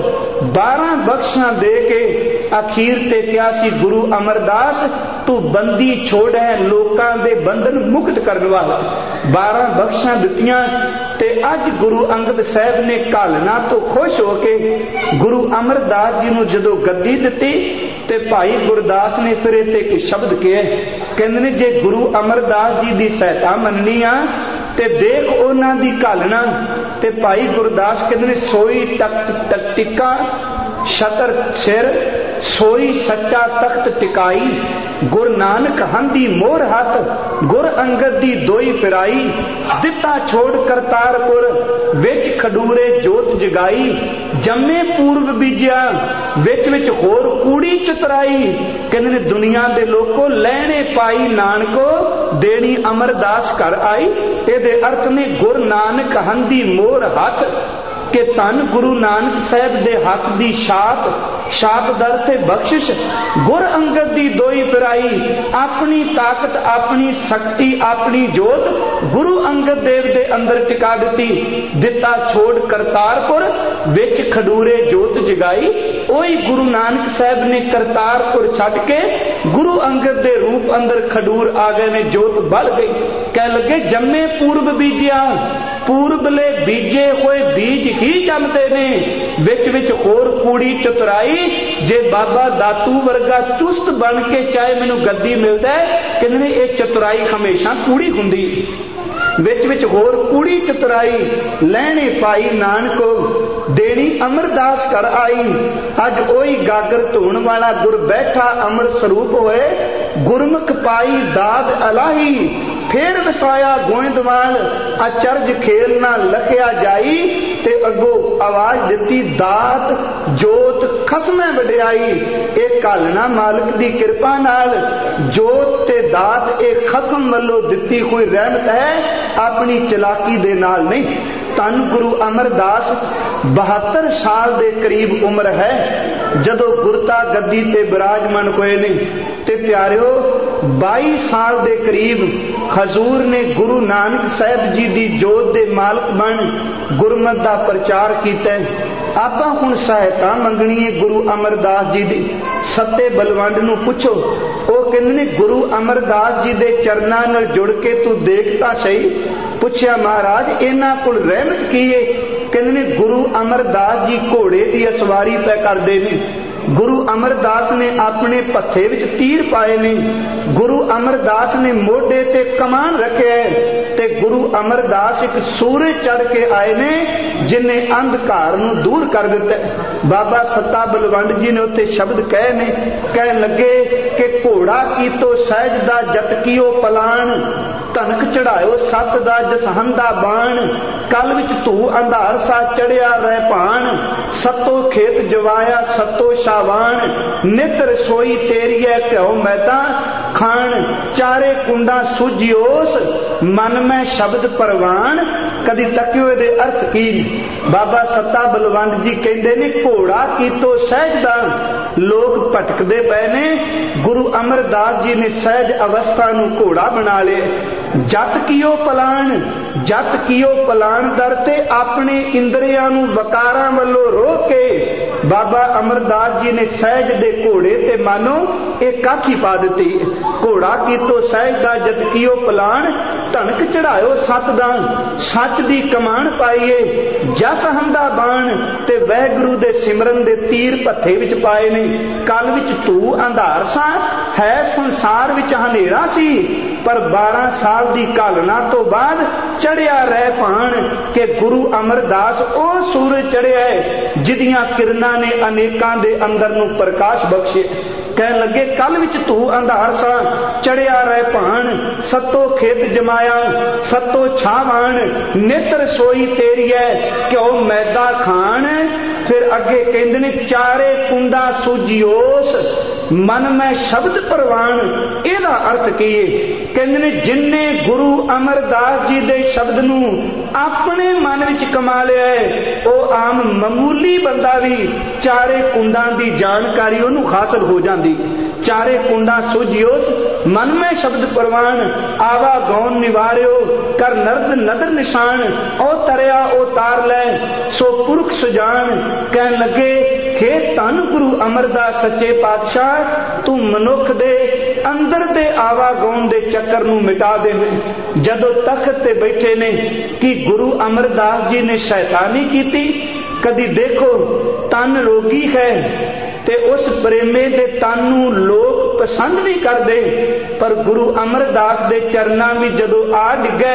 12 बख्शा दे के अखीर ते क्या सी गुरु अमरदास तू बंदी छोड़ है लोकां दे बंधन मुक्त करने वाला। 12 बख्शा दित्तियां ते अज गुरु अंगद साहब ने घालना तो खुश होके गुरु अमरदास जी नूं जदों गद्दी दित्ती ते भाई गुरदास ने फिर इत्थे एक शब्द कहे। कहंदे ने जे गुरु अमरदास जी दी सहायता मननी आ ते देख उन्हां दी घालना। ते भाई गुरदास कहंदे ने सोई तक टिका शतर सिर, सोई सच्चा तख्त टिकाई। गुर नानक हंदी मोर हथ, गुर अंगद दी दोई फिराई। दिता छोड़ करतारपुर विच खडूरे जोत जगाई। जम्मे पूर्व बीजिया विच विच होर कूड़ी चतराई। कहंदे ने दुनिया दे लोको लैणे पाई नानको, देनी अमरदास घर आई। इहदे अर्थ ने गुर नानक हंदी मोर हथ कि धन गुरु नानक साहब दे हथ दी छाप दर ते बख्शिश। गुर अंगद दी दोई फिराई, अपनी ताकत अपनी शक्ति अपनी जोत गुरु अंगद देव दे अंदर टिका दिती। दिता छोड़ करतारपुर विच खडूरे जोत जगाई। ओही गुरु नानक साहब ने करतारपुर छड़ के गुरु अंगद दे रूप अंदर खडूर आ गए ने, जोत बल गई। कह लगे जम्मे पूर्व बीजिया, पूर्वले बीजे हुए बीज ही जमते ने, विच विच होर कूड़ी चतुराई। जे बाबा दातू वर्गा चुस्त बन के चाहे मैनू गद्दी मिलता है, कहंदे ने ये चतुराई हमेशा कूड़ी हुंदी। विच विच होर कूड़ी चतुराई, लैणे पाई नानको, देनी अमरदास कर आई। अज ओही गागर धोण वाला गुर बैठा अमर स्वरूप होए। गुरमुख पाई दाद अलाही, फिर वसाया गोइंदवाल। अचरज खेल ना लखिया जाई, ते अगो आवाज दिती दात जोत खसमें वडियाई। ये घालना मालिक दी कृपा नाल, जोत ते दात ए खसम वल्लों दिती कोई रहमत है, अपनी चलाकी दे नाल नहीं। धन गुरु अमरदास 72 साल दे करीब उम्र है जदों गुरता गद्दी ते विराजमान होए ने। ते प्यारिओ 22 साल दे करीब हजूर ने गुरु नानक साहब जी दी जोत दे मालक बन गुरमत दा प्रचार कीता। आपां हुण सहायता मंगनी है गुरु अमरदास जी दी। सत्ते बलवंड नूं पुछो, ਉਹ ਕਹਿੰਦੇ ਨੇ गुरु अमरदास जी दे चरनां नाल जुड़ के तू देखता सही। पुछया महाराज इन्हां कोल रहमत की है? कहंदे ने गुरु अमरदास जी घोड़े दी असवारी पै करदे ने। गुरु अमरदास ने अपने पत्थे विच तीर पाए ने। गुरु अमरदास ने मोढे ते कमान रखे ते गुरु अमरदास एक सूरज चढ़ के आए ने जिन्हें अंधकार नूं दूर कर दिता। बाबा सत्ता बलवंड जी ने उत्ते शब्द कहे ने, कह लगे कि घोड़ा की तो सहज दा जतकीओ पलान, धनक चढ़ायो सत दा जसहंदा बाण। कल विच धू अंधार सा चढ़िया रह भाण, सतो खेत जवाया सतो शावान। नित रसोई तेरी है घ्यो मैदा खान, चारे कुंडा सूझियोस मन में शब्द परवान। कदी तकियो इहदे अर्थ की। बाबा सत्ता बलवंत जी कहते ने घोड़ा कीतो सहजदा लोग भटकते पे ने। गुरु अमरदास जी ने सहज अवस्था नूं घोड़ा बना लिया। जत कियो पलाण, जत कियो पलाण दरते अपने इंद्रियां नूं वकारां वल्लों रोक के बाबा अमरदास जी ने सहज दे घोड़े ते मानो एक काठी पा दी। घोड़ा कीतो सहजदा जत कियो पलाण धनक चढ़ायो सत दा सच दी कमान पाईए। जस हंदा बाण ते वैगुरु दे सिमरन दे तीर भत्थे विच पाए ने। कल विच तू अंधार सा है संसार विच हनेरा सी, पर 12 साल दी घालना तो बाद चढ़िया रह भाण के गुरु अमरदास ओ सूरज चढ़िया है जिदियां किरणां ने अनेकां दे अंदर नूं प्रकाश बख्शे। कह लगे कल विच तू अंधार सा चढ़िया रह भाण सतो खेत जमाया सतो छावान नेत्र सोई तेरी है क्यों मैदा खान। फिर अगे कहंदे ने चारे कुंडा सूजियोस मन में शब्द परवान। एदा अर्थ की है कहंदे ने जिन्ने गुरु अमरदास जी दे शब्द नूं अपने मन विच कमा लिया है ओ आम मामूली बंदा भी चारे कुंडां दी जानकारी ओनू हासिल हो जाती। चारे कुंडा सूजियोस मन में शब्द परवान आवा गौन निवारियो कर नर्द नदर निशान ओ तरया ओ तार लै सो पुरख सुजान। कह लगे हे धन गुरु अमरदास सच्चे पातशाह तू मनुख दे अंदर दे आवा गौन दे चक्कर नूं मिटा दे। जदों तख्त ते बैठे ने कि गुरु अमरदास जी ने शैतानी की। कदी देखो तन रोगी है ते उस प्रेमे दे तन नूं लोग पसंद नहीं करते, पर गुरु अमरदास दे चरनां विच जदों आ डिगे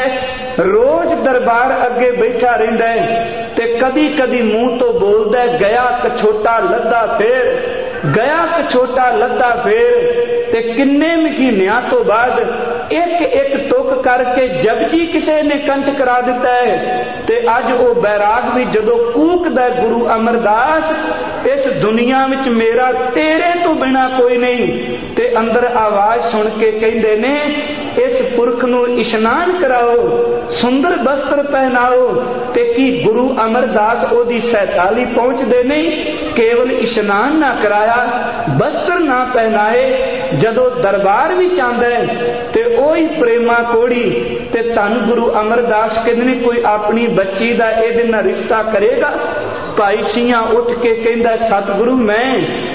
रोज दरबार अगे बैठा रहिंदा है ते कदी कदी मुंह तो बोलदा है गया कछोटा लद्दा फेर, गया कछोटा लद्दा फेर। ते किन्ने महीनियां तो बाद एक एक टुक करके जपजी किसे ने कंठ करा दिता है ते अज वो बैराग भी जदों कूकदा गुरु अमरदास इस दुनिया विच मेरा तेरे तो बिना कोई नहीं, ते अंदर आवाज सुन के कहंदे ने इस पुरख नूं इशनान कराओ सुंदर वस्त्र पहनाओ। ते की गुरु अमरदास ओदी 47 पहुंचदे नहीं केवल इशनान ना कराया वस्त्र ना पहनाए। जदों दरबार भी चाहता है ते ओही प्रेमा कोड़ी ते धन गुरु अमरदास कहंदे ने कोई अपनी बच्ची दा इहदे नाल रिश्ता करेगा। भाई सियां उठ के कहंदा सतगुरु मैं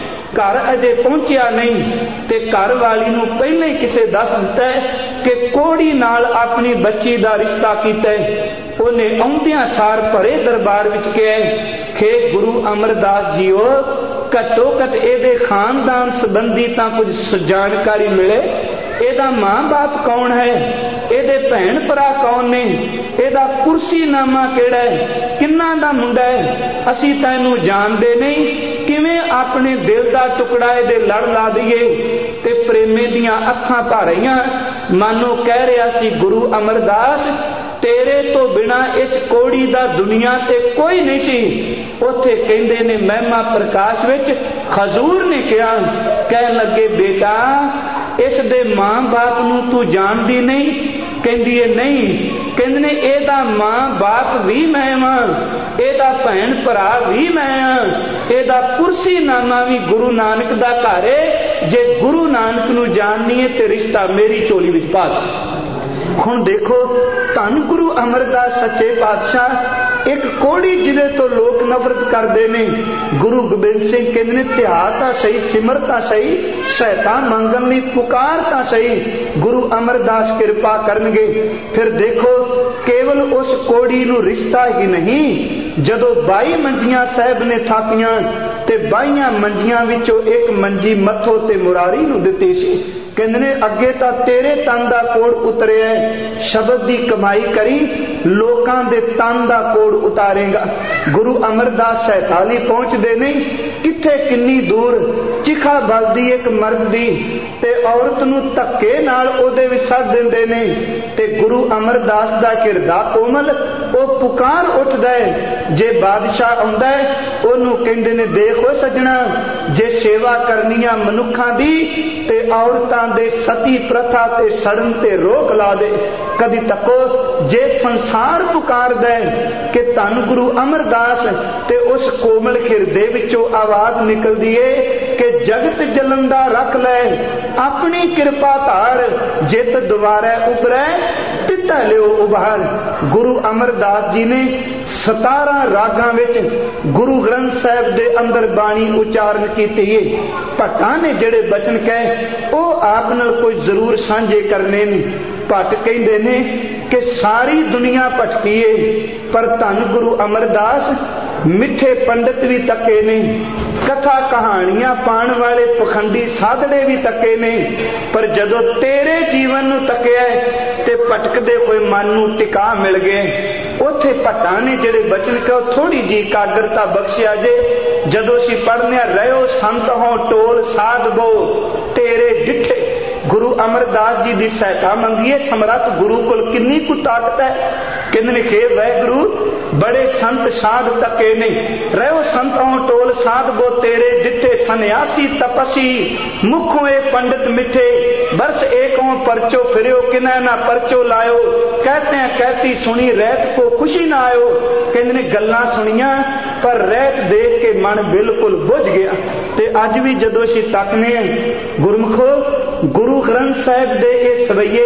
घर अजे पहुंचिया नहीं ते घर वाली नूं पहले ही किसे दस दिता है कि कोड़ी नाल अपनी बच्ची दा रिश्ता कीता है। उन्हें आउंदियां सार भरे दरबार विच कहा कि गुरु अमरदास जीओ घटो घट एदे खानदान संबंधी तां कुछ जानकारी मिले। एदा मां बाप कौन है, एदे भैन भरा कौन ने, एदा कुर्सीनामा केड़ा है, किन्ना दा मुंडा है, असी तां इहनूं जानदे नहीं, किवें अपने दिल दा टुकड़ा एदे लड़ ला दईए। ते प्रेमे दियां अखां भरियां मानो कह रहा सी गुरु अमरदास तेरे तो बिना इस कोड़ी दा दुनिया ते कोई नहीं सी। उथे कहंदे ने महिमा प्रकाश विच खजूर ने कहा कह लगे बेटा इस दे मां बाप नूं तू जानदी नहीं। कहंदी है नहीं। कहंदे ने एदा मां बाप भी मैं वां, एदा भैन भरा भी मैं हां, एदा कुर्सी नामा भी गुरु नानक दा घर है। जे गुरु नानक नूं जाननी है ते रिश्ता मेरी चोली विच पा दे। हुण देखो धन गुरु अमरदास सच्चे पातशाह एक कोड़ी जिले तो लोग नफरत करते ने। गुरु गोबिंद सिंह कहते ने ध्यान तां सही सिमर तां सही सहायता मंगण लई पुकार तां सही गुरु अमरदास कृपा करनगे। फिर देखो केवल उस कोड़ी नूं रिश्ता ही नहीं जदों 22 मंजियां साहब ने थापियां ते 22 मंजियां विचों एक मंजी मत्थो ते मुरारी नूं दित्ती सी। कहंदे ने अगे तां तेरे तन दा कोड़ उतरिया शब्द दी कमाई करी लोकां दे तन दा कोड़ उतारेगा। गुरु अमरदास 47 पहुंचदे नहीं किथे किन्नी दूर चिखा बलदी एक मर्द दी ते औरत नूं धक्के नाल ओदे विच सट दिंदे ने ते गुरु अमरदास दा हिरदा कोमल ओ पुकार उठदा है। जे बादशाह आउंदा है ओनू कहंदे ने देखो सजना जे सेवा करनी आ मनुखां दी ते औरतां दे सती प्रथा ते सड़न ते रोक ला दे। कदी तको जे संसार पुकार दे कि धन गुरु अमरदास ते उस कोमल हिरदे विचों आवाज निकलदी है कि जगत जलंदा रख ले अपनी कृपा धार, जित दुबारे उभरै तिता लियो उभार। गुरु अमरदास जी ने 17 रागां विच गुरु ग्रंथ साहिब दे अंदर बाणी उचारण कीती है। भट्टां ने जिहड़े बचन कहे वो आप नाल कोई जरूर सांझे करने ने। भट्ट कहंदे ने कि सारी दुनिया भटकी है पर धन गुरु अमरदास मिठे पंडित भी तके ने, कथा कहानियां पाण वाले पखंडी साधड़े भी तके ने, पर जदों तेरे जीवन नूं तकिया ते भटकदे होए मन नूं टिका मिल गए। उत्थे भट्टां ने जिहड़े बचन कहो थोड़ी जी एकाग्रता बख्शिया जे। जदों असीं पढ़ने रहो संत हो टोल साध बो तेरे डिठे। गुरु अमरदास जी की सहायता मंगीए, समर्थ गुरु कोल किन्नी कु ताकत है। कहंदे खे वाहिगुरू बड़े संत साध तके ने, रहो संतों टोल साध बो तेरे डिठे। सन्यासी तपसी मुखों ए पंडित मिठे, बरस एकों परचो फिरियो किन्ह ना परचो लायो। कहते हैं कहती सुनी रहत को खुशी ना आयो। कहंदे ने गल्लां सुनियां पर रहत देख के मन बिल्कुल बुझ गया। ते अज भी जदों असीं तकने गुरमुखो गुरु ग्रंथ साहिब दे ये सवैये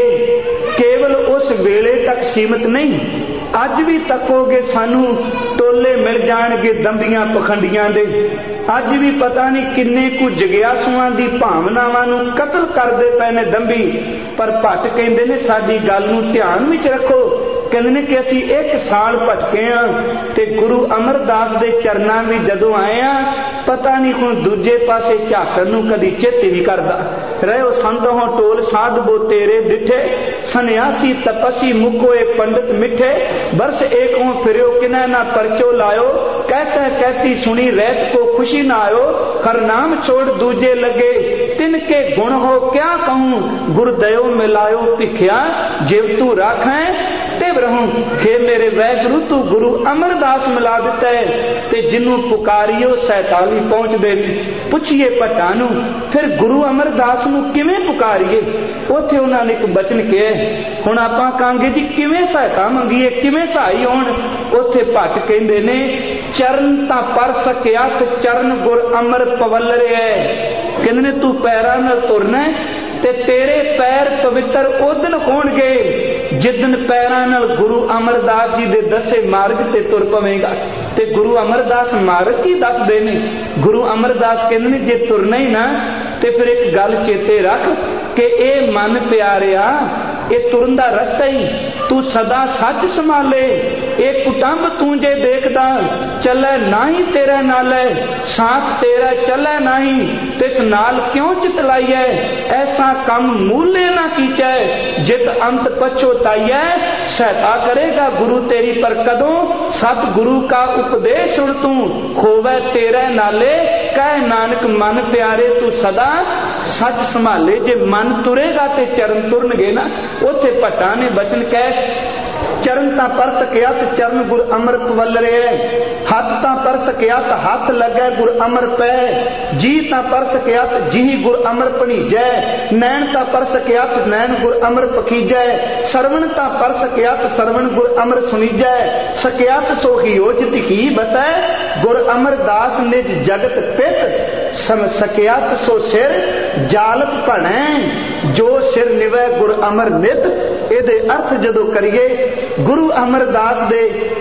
केवल उस वेले तक सीमित नहीं, अज भी तकोगे सानू टोले मिल जाणगे दंबियां पखंडियां दे। अज भी पता नहीं किन्ने कु जगियासुआं दी भावनावां नूं कतल करदे पए ने दंबी। पर भट्ट कहंदे ने साडी गल नूं ध्यान विच रखो। कहंदे ने कि असीं 1 साल भटके हां ते गुरु अमरदास दे चरनां भी जदों आए हां पता नहीं हुण दूजे पासे झाकण नूं कदी चित ही नहीं करदा। रहो संत हो टोल साध बो तेरे डिठे, सन्यासी तपसी मुकोए पंडित मिठे, बरस एकों फिरियो किन्ह ना परचो लायो। कहता कहती सुनी रहत को खुशी ना आयो, हर नाम छोड़ दूजे लगे तिनके गुण हो क्या कहूं। गुरदयो मिलायो भिखिया जिव तू राखें तिव रहूं। हे मेरे वाहिगुरू तू गुरु अमरदास मिला दिता है ते जिन्नू पुकारियो 47 पहुंचदे ने। पुछिए भट्टां नूं फिर गुरु अमरदास नूं किवें पुकारिए। उत्थे उन्हां ने एक बचन कहा, हुण आपां कहांगे जी किवें सहायता मंगीए किवें सहाई होण। उत्थे भट्ट कहंदे ने चरण तां पर सकिया ते चरण गुर अमर पवलरे है। कहंदे ने तू पैरां नाल तुरना ते तेरे पैर पवित्र उदन होणगे जिदन पैरां नाल गुरु अमरदास जी दे दसे मार्ग ते तुर पवेगा। ते गुरु अमरदास मार्ग की दसदे ने। गुरु अमरदास कहंदे ने जे तुरना ही ना ते फिर एक गल चेते रख कि ए मन प्यारिया ए तुरन दा रस्ता ही तू सदा सच संभाले। ए कुटुंब तू जे देखदा चले नाही तेरे नाले, साथ तेरा चले नाही तिस नाल क्यों चितलाइए। ऐसा कम मूले ना कीचै जित अंत पछोताइए। सहायता करेगा गुरु तेरी पर कदों, सतगुरु का उपदेश सुन तू खोवे तेरे नाले। कह नानक मन प्यारे तू सदा सच संभाले। जे मन तुरेगा ते चरण तुरनगे ना। उथे भट्टां ने बचन कह चरण तां पर सकिया ते चरण गुर अमर पवलरे है। हथ तां पर सकिया ते हथ लगे गुर अमर पै। जी तां पर सकिया ते जी गुर अमर भणीजै। नैन तां पर सकिया ते नैन गुर अमर पखीजै। सरवण तां पर सकिया ते सरवण गुर अमर सुनीजै। सकिया ते सो हियो जित ही बसै गुर अमरदास निज जगत पित। सम सकिया ते सो सिर जालप भणै जो सिर निवै गुर अमर नित। ਇਹਦੇ अर्थ जदों करिए गुरु अमरदास दे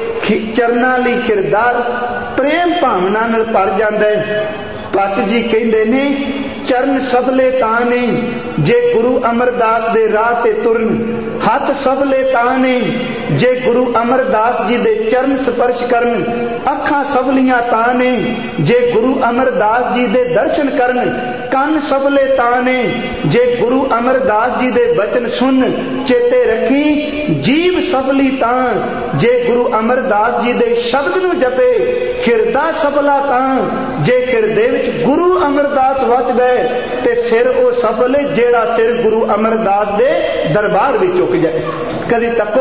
चरनां लई किरदार प्रेम भावना नाल भर जांदा है। भट्ट जी कहंदे ने चरण सफले तां ने जे गुरु अमरदास दे राह ते तुरन। हथ सफले तां ने जे गुरु अमरदास जी दे चरण स्पर्श करन। अखां सफलियां तां ने जे गुरु अमरदास जी दे दर्शन करन। ਕੰਨ ਸਬਲੇ ਤਾਂ ਨੇ ਜੇ ਗੁਰੂ ਅਮਰਦਾਸ ਜੀ ਦੇ ਬਚਨ ਸੁਣ। ਚੇਤੇ ਰੱਖੀ ਜੀਵ ਸਫਲੀ ਤਾਂ ਜੇ ਗੁਰੂ ਅਮਰਦਾਸ ਜੀ ਦੇ ਸ਼ਬਦ ਨੂੰ ਜਪੇ। ਹਿਰਦਾ ਸਫਲਾ ਤਾਂ ਜੇ ਹਿਰਦੇ ਵਿੱਚ ਗੁਰੂ ਅਮਰਦਾਸ ਵਸਦਾ ਤੇ ਸਿਰ ਉਹ ਸਫਲ ਹੈ ਜਿਹੜਾ ਸਿਰ ਗੁਰੂ ਅਮਰਦਾਸ ਦੇ ਦਰਬਾਰ ਵਿੱਚ ਝੁਕ ਜਾਏ। ਕਦੀ ਤੱਕੋ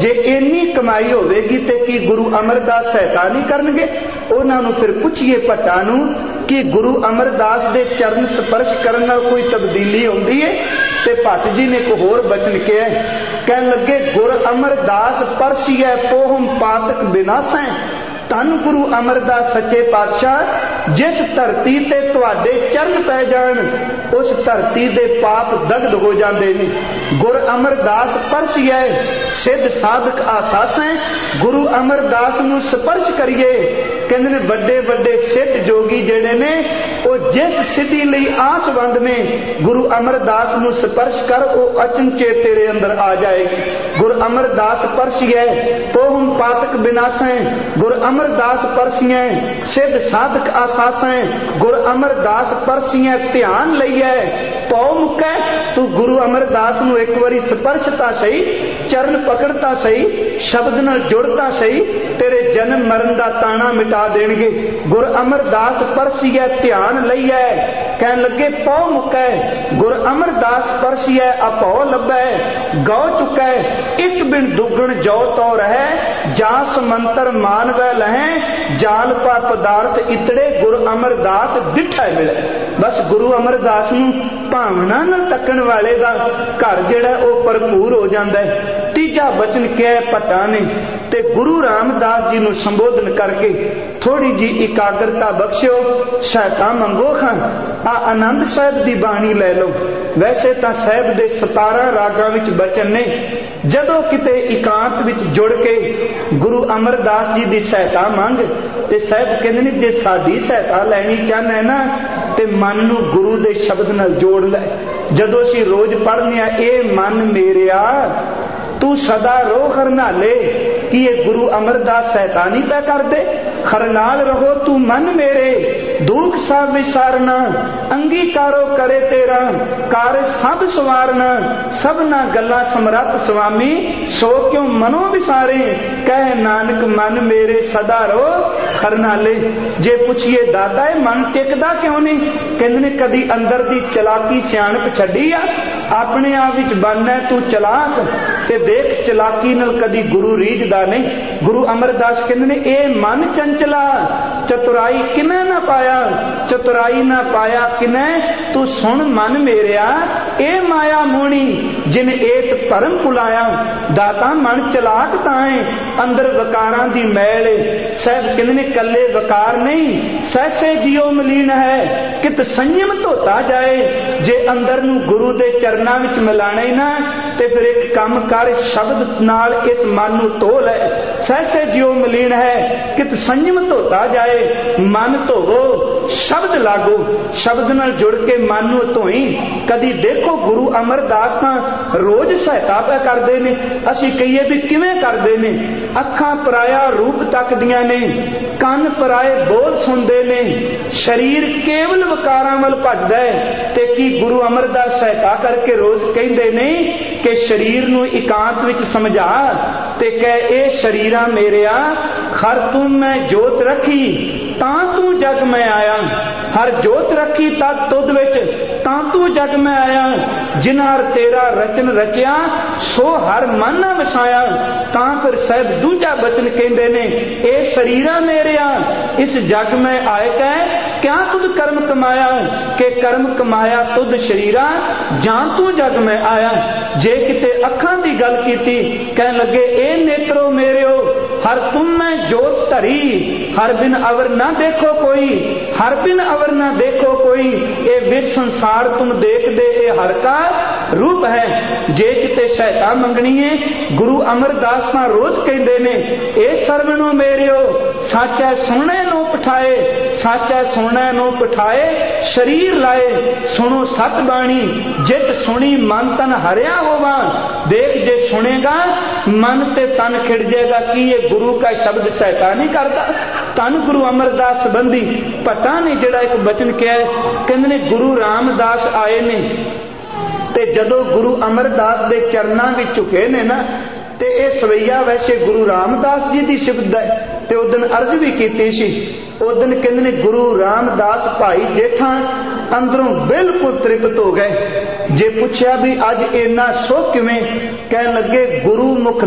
जे इन्नी कमाई होगी तो कि गुरु अमरदास सहायता नहीं करनगे? उन्होंने फिर पूछिए भट्टा नूं कि गुरु अमरदास दे चरण स्पर्श करने नाल कोई तब्दीली आउंदी है? ते भट्ट जी ने एक होर बचन कहा, कहन लगे गुर अमरदास परसिए पोहम पातक विनाशै। धन गुरु अमरदास सच्चे पातशाह, जिस धरती ते तुहाडे चरण पै जाण उस धरती दे पाप दग्ध हो जाते हैं। गुर अमरदास परसिए सिद्ध साधक आसासै। गुरु अमरदास नूं स्पर्श करिए। कहंदे ने वड्डे वड्डे सिद्ध जोगी जिहड़े ने वो जिस सिद्धि लई आसवंद ने, गुरु अमरदास नूं स्पर्श कर वो अचनचे तेरे अंदर आ जाएगी। गुरु अमरदास परसिए पोहम पातक विनाशै। गुरु अमरदास परसिए सिद्ध साधक आसासै। गुरु अमरदास परसिए ध्यान लईए पौ मुकै। तू गुरु अमरदास नूं एक बारी स्पर्शता सही, चरण पकड़ता सही, शब्द नाल जुड़ता सही, तेरे जन्म मरण दा ताना मिटा देणगे। गुरु अमरदास परसिए ध्यान लईए। कहन लगे पौ मुकै। गुरु अमरदास परसिए अपौ लभै। गौ चुकै एक बिन दुगण जो तो रहे। जास मंत्र मानवै लहै। जाल पा पदार्थ इतड़े गुरु अमरदास डिठा मिले। बस गुरु अमरदास नूं भावना नाल तकण वाले दा घर जिहड़ा वो भरपूर हो जाता है। तीजा बचन कह भट्टा ने ते गुरु रामदास जी नूं संबोधन करके थोड़ी जी एकाग्रता बख्शियो, सहायता मंगो। खां आ आनंद साहिब की बाणी लै लो। वैसे तो साहिब दे 17 रागां विच बचन ने, जदों किते एकांत विच जुड़ के गुरु अमरदास जी की सहायता मंग ते साहिब कहंदे ने जे साडी सहायता लैनी चाहना है ना ते मन नूं गुरु दे शब्द नाल जोड़ लै। जदों असीं रोज पढ़ने आ ए मन मेरिया तू सदा रो खरनाले, कि ये गुरु अमरदास सहायता नहीं पै करदे? खरनाल रहो तू मन मेरे, दुख सब विसारना, अंगीकारो करे तेरा, कार सब सवारना, सबना गल्ला समरथ स्वामी, सो क्यों मनो विसारे, कह नानक मन मेरे सदा रो खरनाले। जे पुछिए दाता है मन टिकदा क्यों नहीं? कहंदे ने कदी अंदर दी चलाकी सियाणप छड्डी आ? अपने आप विच बनना तू चलाक ते देख चलाकी नाल कदी गुरु रीझदा नहीं। गुरु अमरदास कहंदे ने ए मन चंचला, चतुराई किने ना पाया, चतुराई ना पाया किने, तू सुन मन मेरिया, ए माया मोणी जिन एक भरम भुलाया, दाता मन चलाक ताए अंदर वकारां दी मैल। साहब कहंदे ने कल्ले वकार नहीं, सहसे जियो मलीन है, कित संयम धोता जाए। जे अंदर नूं गुरु दे चरनां विच मिलाना ही ना ते फिर एक काम कर, शब्द नाल इस मन नूं धो लै। सहसे जियो मलीन है, कित संयम धोता जाए। मन धोवो, शब्द लागो, शब्द नाल जुड़ के मन नूं धोई। कदी देखो गुरु अमरदास तां रोज सहायता पै करदे ने, असीं कहिए भी किवें करदे ने? अखां पराया रूप तकदियां ने, ਕੰਨ ਪਰਾਏ ਬੋਲ ਸੁਣਦੇ ਨੇ, शरीर केवल वकारां वल भजदा है। ते की गुरु अमरदास सहायता करके रोज कहंदे नहीं कि शरीर नूं एकांत विच समझा ते कह ए शरीरा मेरिया, हर तू मैं जोत रखी तां तू जग में आया, हर जोत रखी तद तुद विच तां तू जग में आया, जिन हर तेरा रचन रचिया सो हर मन ना वसाया। तां फिर साहब दूजा बचन कहंदे ने ए शरीरा मेरिया, इस जग में आए कै क्या तुद कर्म कमाया, के कर्म कमाया तुद शरीरा जां तू जग में आया। जे किते अखां दी गल कीती कहन लगे ए नेत्रो मेरियो, हर तुम में जोत धरी, हर बिन अवर ना देखो कोई, हर बिन अवर ना देखो कोई, ए विश्व संसार तुम देख दे ए हर का रूप है। जे किते सहायता मंगनी है गुरु अमरदास तां रोज कहंदे ने ए सरवणो मेरियो, साचा सुने नो पठाए, साचा सुने नो पठाए, शरीर लाए सुनो सत बाणी, जित सुनी मन तन हरिया होवा। देख जे सुनेगा मन ते तन खिड़ जाएगा कि ये गुरु का शब्द सहायता नहीं करता। तन गुरु अमरदास संबंधी भट्टा ने जिहड़ा एक वचन कहा है, कहंदे ने गुरु रामदास आए ने ते जदों गुरु अमरदास दे चरनां विच झुके ने ना ते ये सवैया वैसे गुरु रामदास जी की सिफत है। ते उस दिन अर्ज भी की सी, उस दिन कहंदे ने गुरु रामदास भाई जेठा अंदरों बिल्कुल तृप्त हो गए। जे पूछया भी अज इन्ना सुख किवें, कह लगे गुरु मुख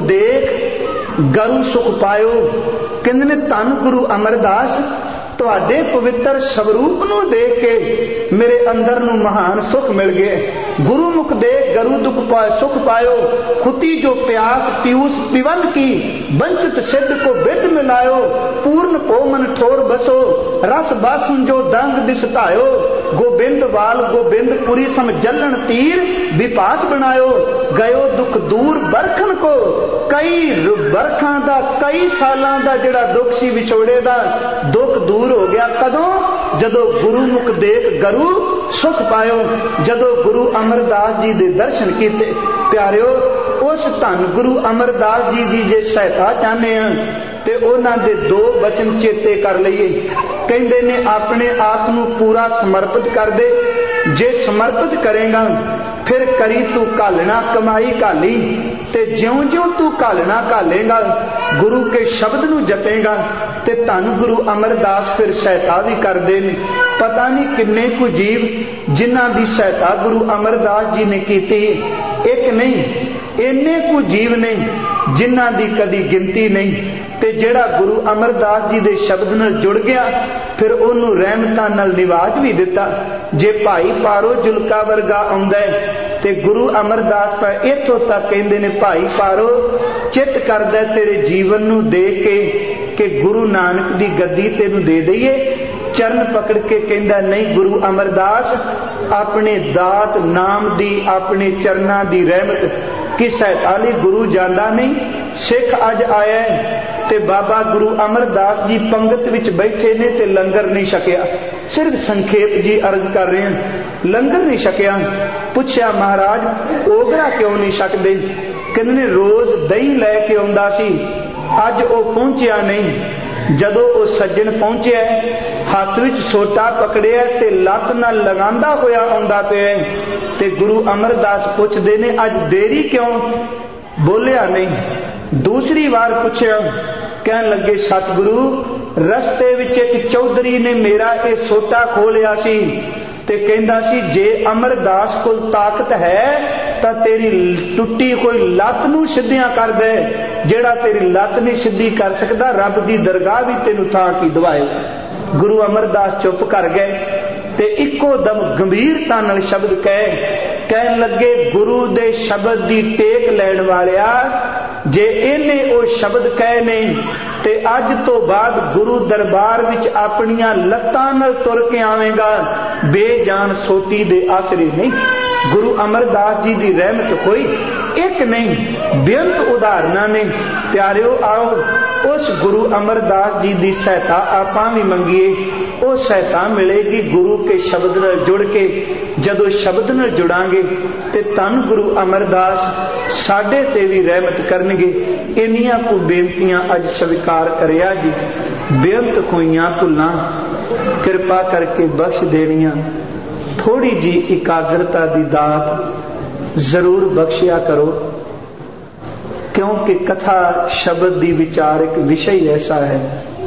देख गरु सुख पायो। कहंदे ने धन गुरु अमरदास तुहाडे पवित्र स्वरूप नूं देख के मेरे अंदर नूं महान सुख मिल गए। गुरु मुख देख गरु दुख सुख पायो। खुती जो प्यास पीयूष पिवन की, वंचित सिद्ध को विद मिलायो। पूर्ण को मन ठोर बसो, रस बासन जो दंग दिसतायो। गोबिंद वाल गोबिंद पुरी सम जलन तीर, विपास बनायो। गयो दुख दूर बरखन को, कई बरखां दा कई सालां दा जिहड़ा दुख सी विछोड़े दा, दुख दूर हो गया। कदों? जदों गुरु मुख देख गरु सुख पायो, जदों गुरु अमरदास जी दे दर्शन कीते। प्यारिओ, उस धन गुरु अमरदास जी दी जे सहायता चाहने हैं ते उन्हां दे दो वचन चेते कर लईए। कहंदे ने अपने आप नूं पूरा समर्पित कर दे। जे समर्पित करेगा फिर करी तू घालना कमाई घाली, ते ज्यों ज्यों तू घालना घालेगा, गुरु के शब्द नूं जपेगा ते धन गुरु अमरदास फिर सहायता भी करदे ने। पता नहीं किन्ने कु जीव जिन्हां दी सहायता गुरु अमरदास जी ने कीती। एक नहीं, इन्ने कु जीव ने जिन्हां दी कदी गिनती नहीं। ते जेड़ा गुरु अमरदास जी दे शब्द नाल जुड़ गया फिर ओनू रहमतां नाल निवाज भी दिता। जे भाई पारो जुलका वर्गा आउंदा है ते गुरु अमरदास पर इथों तक कहंदे ने भाई पारो चित करदा तेरे जीवन नू देख के कि गुरु नानक दी गद्दी तेनू दे दईए। चरण पकड़ के कहंदा नहीं गुरु अमरदास अपने दात नाम दी अपने चरना दी रहमत की सहायता लई गुरु जांदा नहीं। सिख अज आया ते बाबा गुरु अमरदास जी पंगत विच बैठे ने ते लंगर नहीं छकिया। सिर्फ संखेप जी अर्ज कर रहे हैं, लंगर नहीं छकिया। पुछया महाराज ओगरा क्यों नहीं छकदे? कहंदे ने रोज दही लैके आउंदा सी, अज ओ पहुंचिया नहीं। जदों ओ सज्जन पहुंचे हाथ विच सोटा पकड़िया ते लत नाल लगांदा होया आउंदा पिया ते गुरु अमरदास पुछदे ने अज देरी क्यों? बोलिया नहीं। दूसरी बार पूछया, कहन लगे सतगुरु रस्ते विच एक चौधरी ने मेरा ये सोटा खोलिया सी ते कहंदा सी जे अमरदास कोल ताकत है तां तेरी टुट्टी कोई लत नूं सिद्धियां कर दे। जेड़ा तेरी लत नहीं सिद्धी कर सकदा रब दी दरगाह भी तेनू थां की दवाए। गुरु अमरदास चुप कर गए ते इक्को दम गंभीरता नाल शब्द कहन लगे गुरु दे शब्द दी टेक लैण वालिया जे इन्हें ओ शब्द कहे ने ते अज तो बाद गुरु दरबार विच अपनियां लत्तां नाल तुर के आवेगा, बेजान सोटी दे आसरे नहीं। गुरु अमरदास जी दी रहमत कोई एक नहीं, बेअंत उदाहरणा ने। प्यारिओ आओ उस गुरु अमरदास जी दी सहायता आपां भी मंगीए। वो सहायता मिलेगी गुरु के शब्द नाल जुड़ के। जदों शब्द नाल जुड़ांगे ते धन गुरु अमरदास साडे ते भी रहमत करनगे। इन्नियां को बेनतियां अज स्वीकार करिया जी। बेअंत होईयां भुल्लां किरपा करके बख्श देनियां। थोड़ी जी एकाग्रता दी दात जरूर बख्शिया करो, क्योंकि कथा शब्द दी विचारिक विषय ऐसा है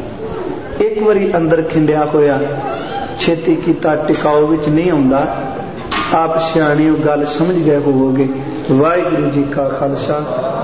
एक बारी अंदर खिंडिया होया छेती कीता टिकाओ विच नहीं आउंदा। आप सियाणे गल समझ गए होवोगे। वाहिगुरू जी का खालसा